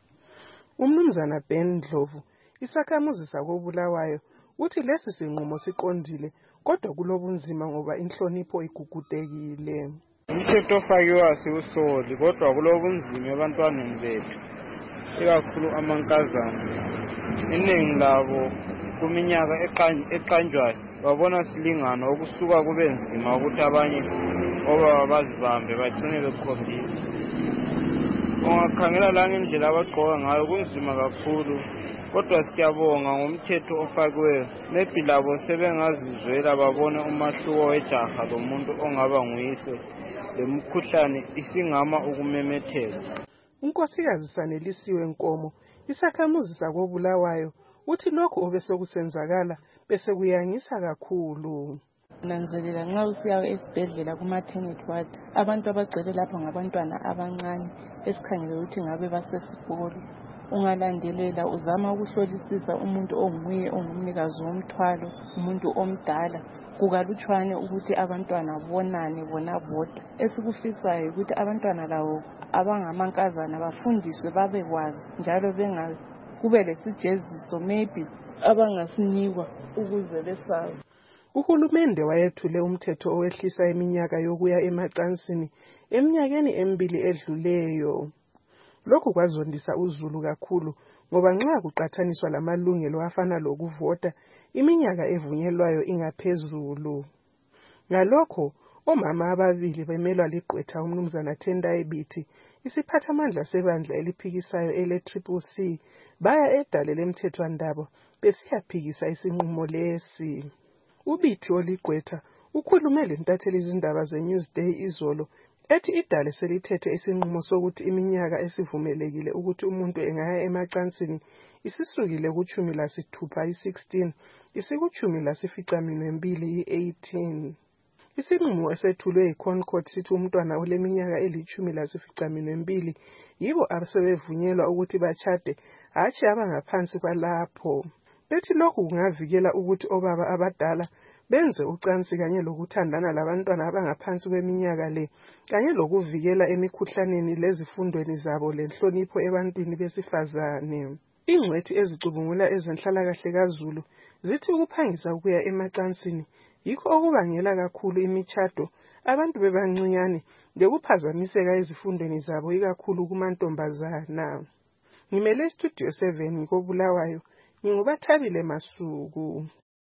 Umnumzana Ben Ndlovu isakhamuzi sakobulawayo uthi lesi sinqumo siqondile kodwa kulobunzima ngoba inhlonipho igugudekile. Umthetho ofakiwa siwusoli kodwa kulobunzima ebantwaneni bethu ikakhulu amankazana. Iningi labo kuminyaka eqanjwayo babona silingana okusuka kube nzima ukuthi abanye obaba bazibambe bagcine bekhombisa. Ungakhangela la ngendlela abagqoka ngayo kunzima kakhulu. Kodwa siyabonga ngomthetho ofakiweyo. Maybe labo sebengazizwela babone umahluko wejaha lomuntu ongaba nguyise lemkhuhlane isingama ukumemetheka. Unkosikazi Sanelisiwe Nkomo isakhamuzi sakobulawayo uthi lokho obesekusenzakala bese kuyangisa kakhulu. Nanzelela nxa usiya esibhedlela kuma-maternity ward abantu abagcwele lapho ngabantwana abancane esikhangele ukuthi ngabe basesikolo. Ungalandelela uzama ukuhlolisisa umuntu onguye ongumnikazi womthwalo, umuntu omdala, kukalutshwane ukuthi abantwana bonane bona bodwa. Esikufisayo ukuthi abantwana lawo abangamankazana bafundiswe babekwazi njalo benga kube lesijeziso maybe abangasinikwa ukuze besazi. Uhulumende wayethule umthetho owehlisa iminyaka yokuya emacansini eminyakeni emibili edluleyo. Lokhu kwazondisa uZulu kakhulu ngoba nxa kuqathaniswa lamalungelo afana lokuvota iminyaka evunyelwayo ingaphezulu. Ngalokho omama ababili bemelwa ligqwetha umnumzana Tendai Biti isiphathamandla sebandla eliphikisayo ele-Triple C baya edale lemthethwandaba besiyaphikisa isinqumo lesi. Ubithi oligqwetha ukhulume lentatheli izindaba ze-Newsday izolo ethi idale selithethe isinqumo sokuthi iminyaka esivumelekile ukuthi umuntu engaya emacansini isisukile kuchumi lasithupha i-sixteen isikuchumi lasificaminwembili i-eighteen. Isinqumo esethulwe yiConcord sithi umntwana oleminyaka elithumi lasificaminwembili yibo asebevunyelwa ukuthi bachade, hatshi abangaphansi kwalapho. Bethi lokhu kungavikela ukuthi obaba abadala benze ucansi kanye lokuthandana labantwana abangaphansi kweminyaka le, kanye lokuvikela emikhuhlaneni lezifundweni zabo lenhlonipho ebantwini besifazane. Ingcwethi ezicubungula ezenhlalakahle kaZulu zithi ukuphangisa ukuya emacansini yikho okubangela kakhulu imithado, abantu bebancinyane lokuphazamiseka ezifundweni zabo ikakhulu kumantombazana. Ngimele Studio seven ngikobulawayo, nginguBathabile Masuku.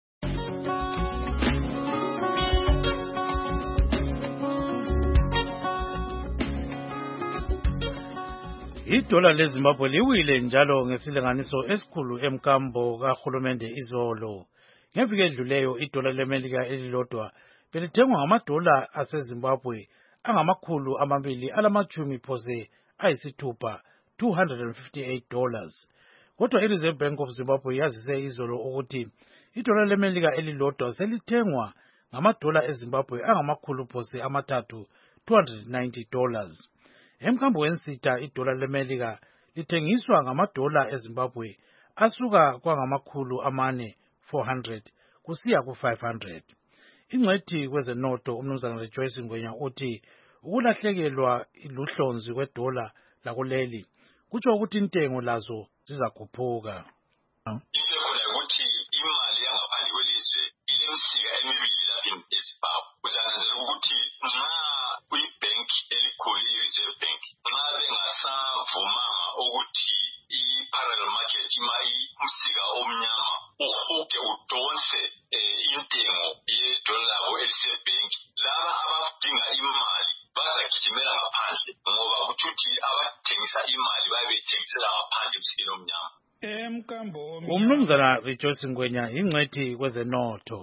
Idola leZimbabwe liwile njalo ngesilinganiso esikhulu emkambo kahulumende izolo. Ngeviki edluleyo idola leMelika elilodwa belithengwa ngamadola aseZimbabwe angamakhulu amabili alamatshumi phose ayisithupha two hundred fifty-eight dollars. Kodwa iReserve Bank of Zimbabwe yazise izolo ukuthi idola leMelika elilodwa selithengwa ngamadola eZimbabwe angamakhulu phose amathathu two hundred ninety dollars. Emkambo wensitha idola leMelika lithengiswa ngamadola eZimbabwe asuka kwangamakhulu amane four hundred kusiya ku five hundred. Ingcwethi kwezenotho umnumzana Rejoice Ngwenya uthi ukulahlekelwa luhlonzi kwedola lakuleli kutsho ukuthi intengo lazo zizakhuphuka. Into khona ukuthi imali yangaphandle kwelizwe ilemsika emibili lapha eZimbabwe. Uzananzela ukuthi nxa kwi-bank elikhulu i-Reserve Bank nxa bengasavumanga ukuthi i-parallel market ima umsika omnyama uhuge udonse intengo yedola labo elisebhenki, laba abadinga imali bazagijimela ngaphandle ngoba kuthuthi abathengisa imali babethengisela ngaphandle emsikeni omnyama. Umnumzana Rejoice Ngwenya ingcwethi kwezenotho.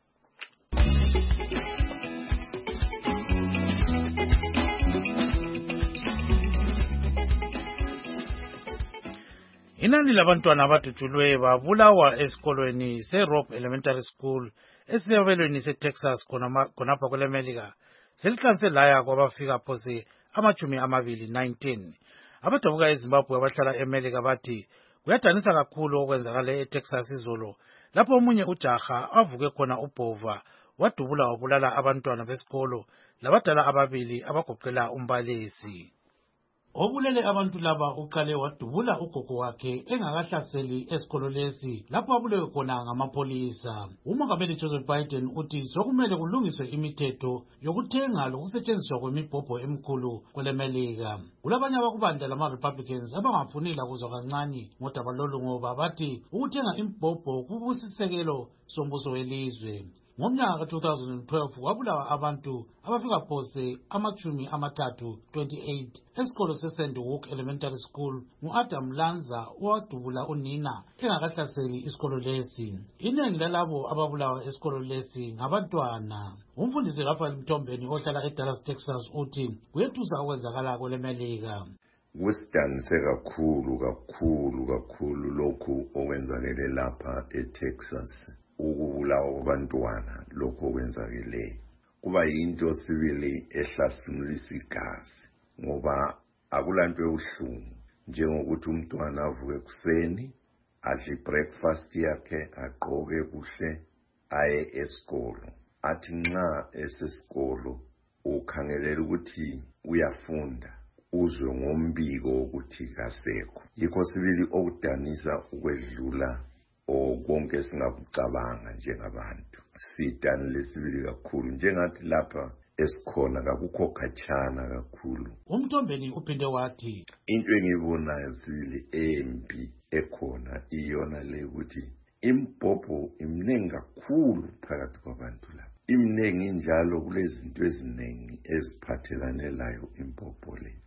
Inani labantwana abadutshulwe babulawa esikolweni seRobe Elementary School esiyabelweni seTexas khonapha kweleMelika seliqanse laya kwabafika phose amachumi amabili nineteen. Abadabuka eZimbabwe abahlala eMelika bathi kuyadanisa kakhulu okwenzakale eTexas izolo lapho omunye ujaha avuke khona ubhova wadubula wabulala abantwana besikolo labadala ababili abagoqela umbalisi. Obulele abantu laba uqale wadubula ugogo wakhe engakahlaseli esikolo lesi lapho abulewe khona ngamapholisa. Umongameli Joseph Biden uthi sokumele kulungiswe imithetho yokuthenga lokusetshenziswa kwemibhobho emikhulu kweleMelika. Kulabanye abakubandla lama-Republicans abangafunile kuzwa kancane ngodaba lolu ngoba bathi ukuthenga imibhobho kubusisekelo sombuso welizwe. Ngomnyaka ka two thousand twelve kwabulawa abantu abafika phose amachumi amathathu twenty-eight esikolo seSandhoek Elementary School ngu-Adam Lanza owadubula unina engakahlaseli isikolo lesi. Iningi lalabo ababulawa esikolo lesi ngabantwana. Umfundisi Raphael Mthombeni ohlala eDallas, Texas uthi kuyethusa okwenzakala kweleMelika. Kusidanise kakhulu kakhulu kakhulu lokhu okwenzakele lapha eTexas. Ukubulawa kwabantwana lokho kwenzakeleyo kuba yinto sibili ehlasimulisa igazi ngoba akulanto ebuhlungu njengokuthi umntwana avuke kuseni adle breakfast yakhe agqoke kuhle aye esikolo athi nxa esesikolo ukhangelela ukuthi uyafunda uzwe ngombiko ukuthi kasekho. Yikho sibili okudanisa ukwedlula o konke singakucabanga njengabantu. Sidani lesibili kakhulu njengathi lapha esikhona kakukho khatshana kakhulu. Umthombeni uphinde wathi into engiyibonayo sibili embi ekhona iyona le ukuthi imbhobho imningi kakhulu phakathi kwabantu la. Imningi njalo kulezinto eziningi eziphathelane layo imbhobho le.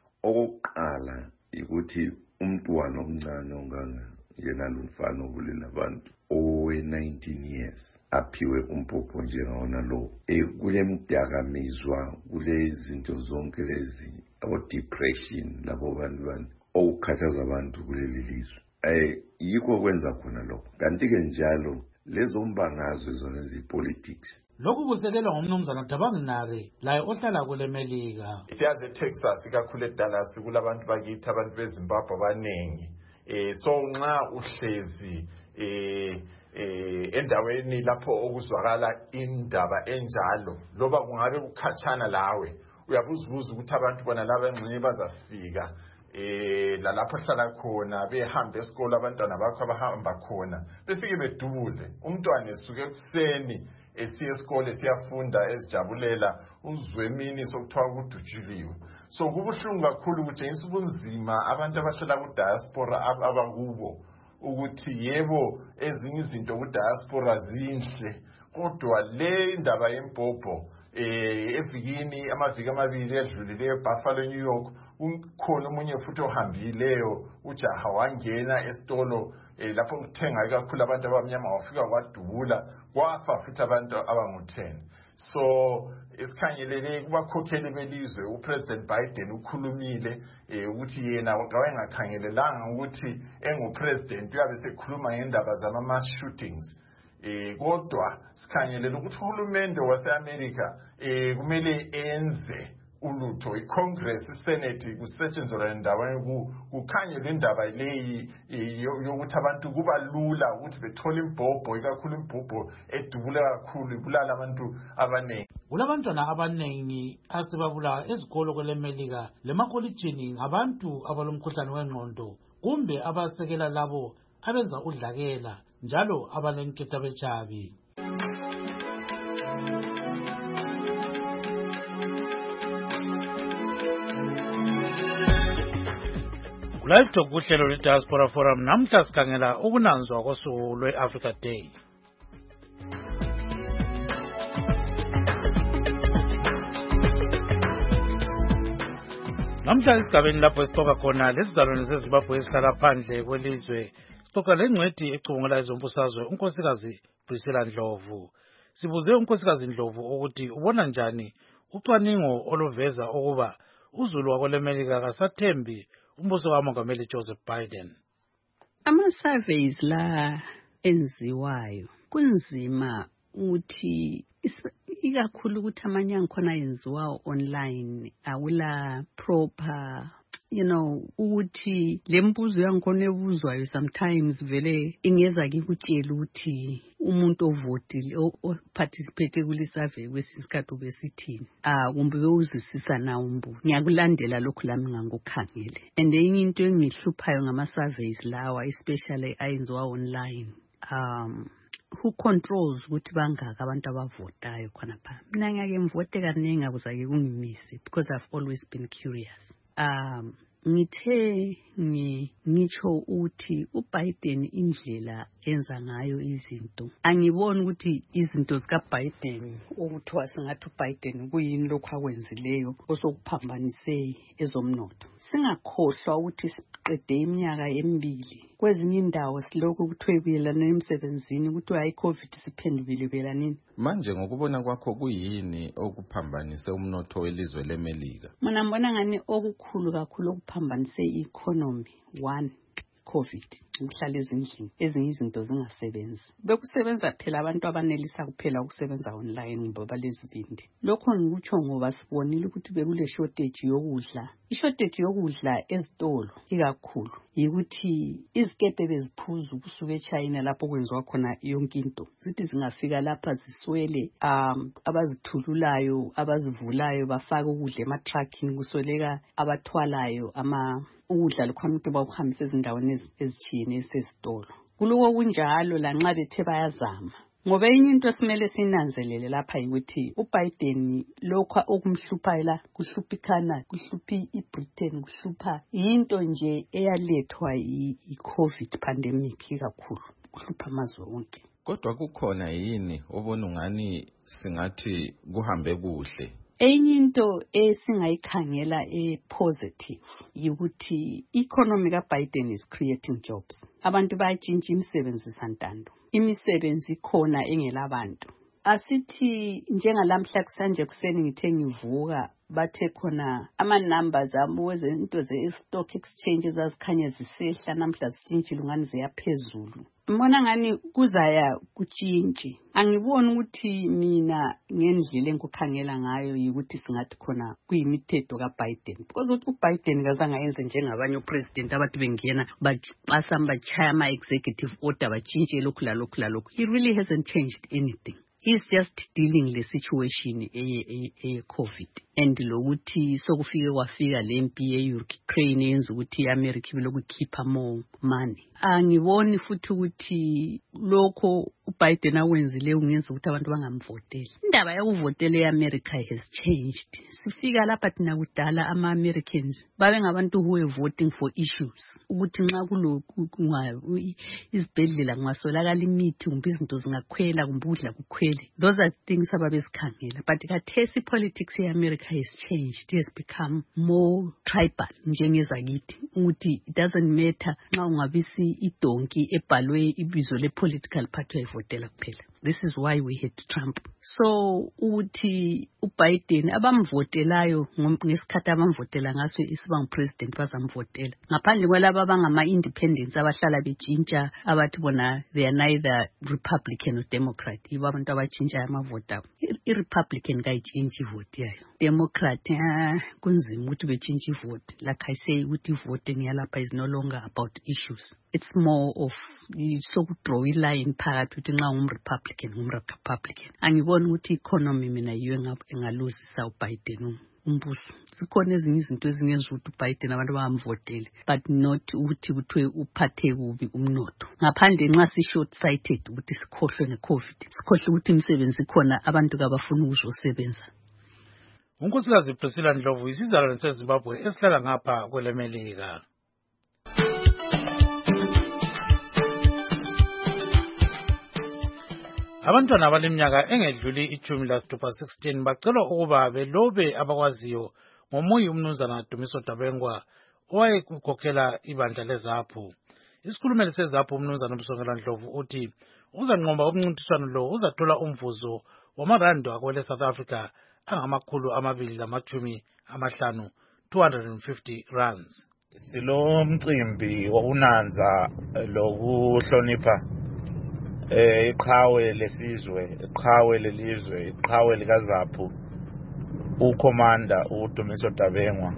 Okokuqala ukuthi umntwana omncane onganga yena lumfana obulela abantu owe nineteen years aphiwe umbhobho njengawona lo. E kule mdakamizwa kule zinto zonke lezi o depression labo bantu bantu okukhathaza abantu kuleli lizwe. Eh yikho kwenza khona lokho. Kanti ke njalo lezo mbangazwe zona ezipolitics lokhu kusekelwa ngumnumzana Dabanginare laye ohlala kule Melika. Siyazi eTexas ikakhulu eDallas kulabantu bakithi abantu beZimbabwe abaningi eh so nxa uhlezi eh eh endaweni lapho okuzwakala indaba enjalo loba kungabe ukhatshana lawe uyabuzibuza ukuthi abantu bona laba engxenye bazafika eh la lapho hlala khona behamba esikole abantwana bakho abahamba khona befike bedubule umntwana esuke ekuseni esiya esikole siyafunda ezijabulela uzwe emini sokuthiwa kudujuliwe so kubuhlungu kakhulu kutshengisa ubunzima abantu abahlala ku diaspora abakubo ukuthi yebo ezinye izinto ku diaspora zinhle kodwa le indaba yembhobho eh evikini amaviki amabili edlulileyo eBuffalo New York ukhona umunye futhi ohambileyo ujaha wangena esitolo lapho kuthenga kakhulu abantu abamnyama wafika kwadubula kwafa futhi abantu abangu ten so isikhangelele kubakhokheli belizwe uPresident Biden ukhulumile ukuthi yena akawengakhangelelanga ukuthi engupresident uyabe sekhuluma ngendaba zama mass shootings eh kodwa sikhangelela ukuthi uhulumende waseAmerica eh kumele enze ulutho iCongress iSenate kusetshenziswa indaba kukhanyele indaba leyi yokuthi abantu kuba lula ukuthi bethola imbhobho ikakhulu imbhobho edubula kakhulu ibulala abantu abanengi. Kulabantwana abanengi asebabulawa ezikolo kwele Melika lemakolitshini ngabantu abalomkhuhlane wengqondo kumbe abasekela labo abenza udlakela njalo abalenketha bechabi. Live Talk kuhlelo lwe-Diaspora Forum namhla sikhangela ukunanzwa kosuku lwe-Africa Day. Namhla isigabeni lapho sixoxa khona lezizalwane zeZimbabwe ezihlala phandle kwelizwe sixoxa lengcwethi ecubungula ezombusazwe unkosikazi Priscilla Ndlovu. Sibuze unkosikazi Ndlovu ukuthi ubona njani ucwaningo oluveza ukuba uZulu wakolemelika kasathembi umbuso kaMongameli Joseph Biden. Ama-surveys la enziwayo kunzima ukuthi ikakhulu ukuthi amanye angikhona yenziwayo online awula proper you know ukuthi lembuzo yangikhona ebuzwayo sometimes vele ingeza ngikutshela ukuthi umuntu ovotile oparticipate kule survey kwesikhathi ubesithini ah kumbe bewuzisisa na umbu ngiyakulandela lokho lami ngangokhangele and enye into engihluphayo ngama surveys lawa especially ayenziwa online um who controls ukuthi bangaka abantu abavotayo khona pha mina ngeke ngivote kaningi akuzake kungimise because I've always been curious. um ngithe ngitsho uthi uBiden indlela enza ngayo izinto angiboni ukuthi izinto zika Biden ukuthiwa singathi uBiden kuyini lokho akwenzileyo osokuphambanise ezomnotho singakhohlwa ukuthi siqede iminyaka emibili kwezinye indawo silokhu kuthwebelana emsebenzini ukuthi hayi COVID siphendukile phela nini manje ngokubona kwakho kuyini okuphambanise umnotho welizwe leMelika? Mina ngibona ngani okukhulu kakhulu okuphambanise economy one COVID ukuhlala ezindlini ezinye izinto zingasebenzi bekusebenza phela abantu abanelisa kuphela ukusebenza online ngoba lezivindi lokho ngikutsho ngoba sibonile ukuthi bekule shortage yokudla ishortage yokudla ezitolo ikakhulu yikuthi izikete beziphuzu kusuka eChina lapho kwenziwa khona yonke into zithi zingafika lapha ziswele um abazithululayo abazivulayo bafaka ukudla ema-trucking kusweleka abathwalayo ama ukudla lokho abantu bawuhambisa ezindaweni ezithiyene esesitolo kuloko kunjalo lanxa bethe bayazama ngoba enye into esimele sinanzelele lapha ukuthi uBiden lokho okumhlupha la kuhlupha iCanada kuhlupha iBritain kuhlupha into nje eyalethwa iCovid pandemic kakhulu kuhlupha amazwe wonke. Kodwa kukhona yini obona ungani singathi kuhambe kuhle? Enye into esingayikhangela e-positive yikuthi economy kaBiden is creating jobs. Abantu bayatshintsha imisebenzi santando. Imisebenzi ikhona engelabantu. Asithi njengalamhla kusanje kuseni ngithe ngivuka bathe khona ama-numbers abo wezinto ze-stock exchange ezazikhanye zisehla namhla zitshintshile ngani ziyaphezulu. Mbona ngani kuzaya kutshintshe. Angiboni ukuthi mina ngendlela enkukhangela ngayo yikuthi singathi khona kuyimithetho kaBiden. Because uthi uBiden kazange yenze njengabanye upresident abathi bengena bapasa bachaya ama-executive order batshintshe lokhu lalokhu lalokhu. He really hasn't changed anything. He's just dealing the situation eye COVID and lokuthi sokufike kwafika lempi ye-Ukraine yenza ukuthi i-America ilokukhipha more money. Angiboni futhi ukuthi lokho uBiden akwenzile ungenza ukuthi abantu bangamvoteli. Indaba yokuvotela e-America has changed. Sifika lapha thina kudala ama-Americans babe ngabantu who were voting for issues. Ukuthi nxa kulokhu izibhedlela kungasolakala imithi kumbe izinto zingakhwela kumbe udla kukhwela. Those are things ababesikhangela. But khathesi politics e-America has changed. It has become more tribal njengezakithi. Ukuthi it doesn't matter nxa ungabisi idonki ebhalwe ibizo le-political party ayivotela kuphela. This is why we hate Trump. So uthi uBiden abamvotelayo ngesikhathi abamvotela ngaso isibangu president bazamvotela. Ngaphandle kwalabo abangama-independents abahlala betshintsha abathi bona they are neither Republican or Democrat. Yibo abantu abatshintsha amavota. I-Republican kayitshintshi ivoti yayo. Democrat kunzima ukuthi betshintshe ivoti. Like I say, ukuthi voting yalapha is no longer about issues. It's more of so draw a line phakathi ukuthi nxa ungumRepublican ngumRepublican. Angiboni ukuthi economy mina yiyo engaluzisa uBiden umbuso. Sikhona ezinye izinto ezingenza ukuthi uBiden abantu bangamvoteli, but not ukuthi kuthiwe uphathe kubi umnotho. Ngaphandle nxa si short sighted ukuthi sikhohlwe neCovid, sikhohlwe ukuthi imisebenzi khona abantu kabafuna ukuzosebenza. uNkosikazi Priscilla Ndlovu isizalwane seZimbabwe esihlala ngapha kwelemelika. Abantwana abaleminyaka engedluli ichumi lasithupha sixteen bacelwa ukuba belobe abakwaziyo ngomunye umnumzana Dumiso Dabengwa owayekhokhela ibandla leZAPU. Isikhulumeli seZAPU umnumzana uMsongela Ndlovu uthi uzanqoba umncintiswano lo uzathola umvuzo wamarandi akwele South Africa angamakhulu amabili lamachumi amahlanu two hundred fifty rands. Silo mcimbi wokunanza lokuhlonipha eh iqhawe lesizwe, iqhawe lelizwe, iqhawe likaZAPU, uCommander uDumiso Dabengwa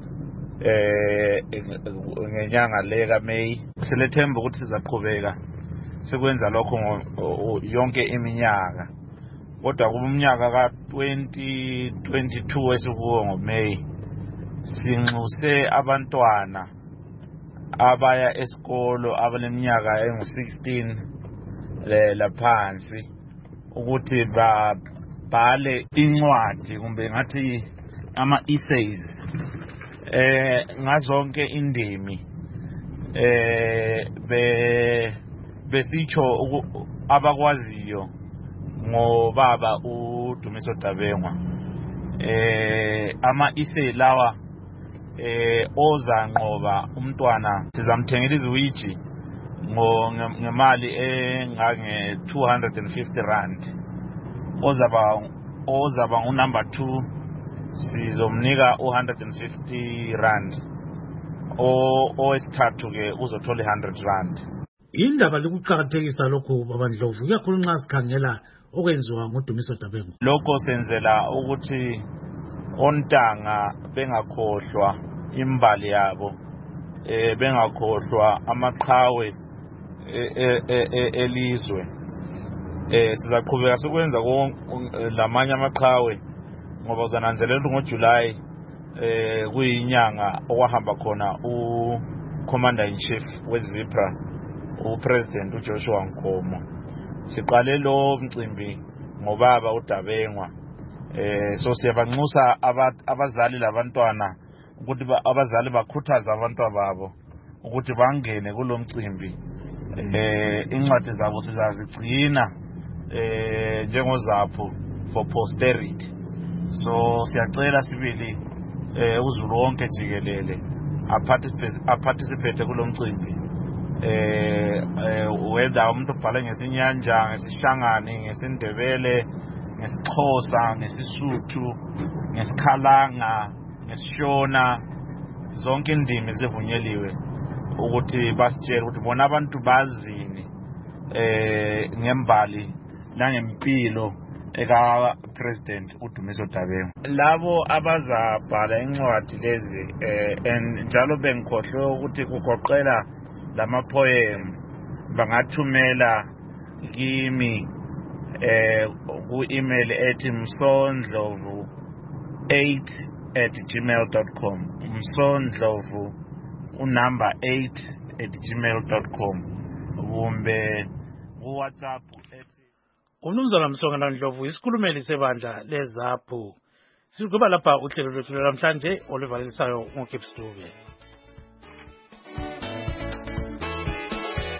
eh ngenyanga leka May. Silethemba ukuthi sizaqhubeka sekwenza lokho yonke iminyaka. Kodwa kumnyaka ka twenty twenty-two esikuwo ngoMay sinxuse abantwana abaya esikolo abaleminyaka engu sixteen lela phansi ukuthi babhale incwadi kumbe ngathi ama essays eh ngazonke indimi eh be besitsho abakwaziyo ngobaba uDumiso Dabengwa. Eh ama essay lawa eh ozanqoba umntwana sizamthengela iziwiji ngemali engange two hundred fifty rand. Ozaba ozaba u number two sizomnika u one hundred fifty rand. O owesithathu ke uzothola one hundred rand. Indaba lokuqhakathekisa lokho babandlovu ikakhulu nxa sikhangela okwenziwa ngoDumiso Dabengwa. Lokho senzela ukuthi ontanga bengakhohlwa imbali yabo, eh bengakhohlwa amaqhawe elizwe. Eh sizaqhubeka sekwenza lamanye amaqhawe ngoba uzananzelela ukuthi ngoJuly eh kuyinyanga okwahamba khona u Commander in Chief weZIPRA uPresident uJoshua Nkomo. Siqale lo mcimbi ngobaba uDabengwa. Eh so siyabanxusa abazali labantwana ukuthi abazali bakhuthaza abantwana babo ukuthi bangene kulo mcimbi. Eh incwadi zabo sizazigcina eh njengoZAPU for posterity. So siyacela sibili eh uZulu wonke jikelele aparticipate kulo mcimbi. Eh whether umuntu ubhala ngesinyanja, ngesishangani, ngesindebele, ngesixhosa, ngesisuthu, ngesikhalanga ngesishona zonke indimi zivunyeliwe ukuthi basitshele ukuthi bona abantu bazini eh ngembali nangempilo eka president uDumiso Dabeng. Labo abazabhala incwadi lezi eh njalo bengikhohlwe ukuthi kugoqela lama poem bangathumela kimi eh ku-email ethi msondlovu eight at gmail dot com msondlovu unumber eight at gmail dot com kumbe ku-WhatsApp ethi umnumzana Msonga Ndlovu isikhulumeli sebandla lezaphu. Sigqiba lapha uhlelo lwethu namhlanje oluvalisayo ngoKipstube.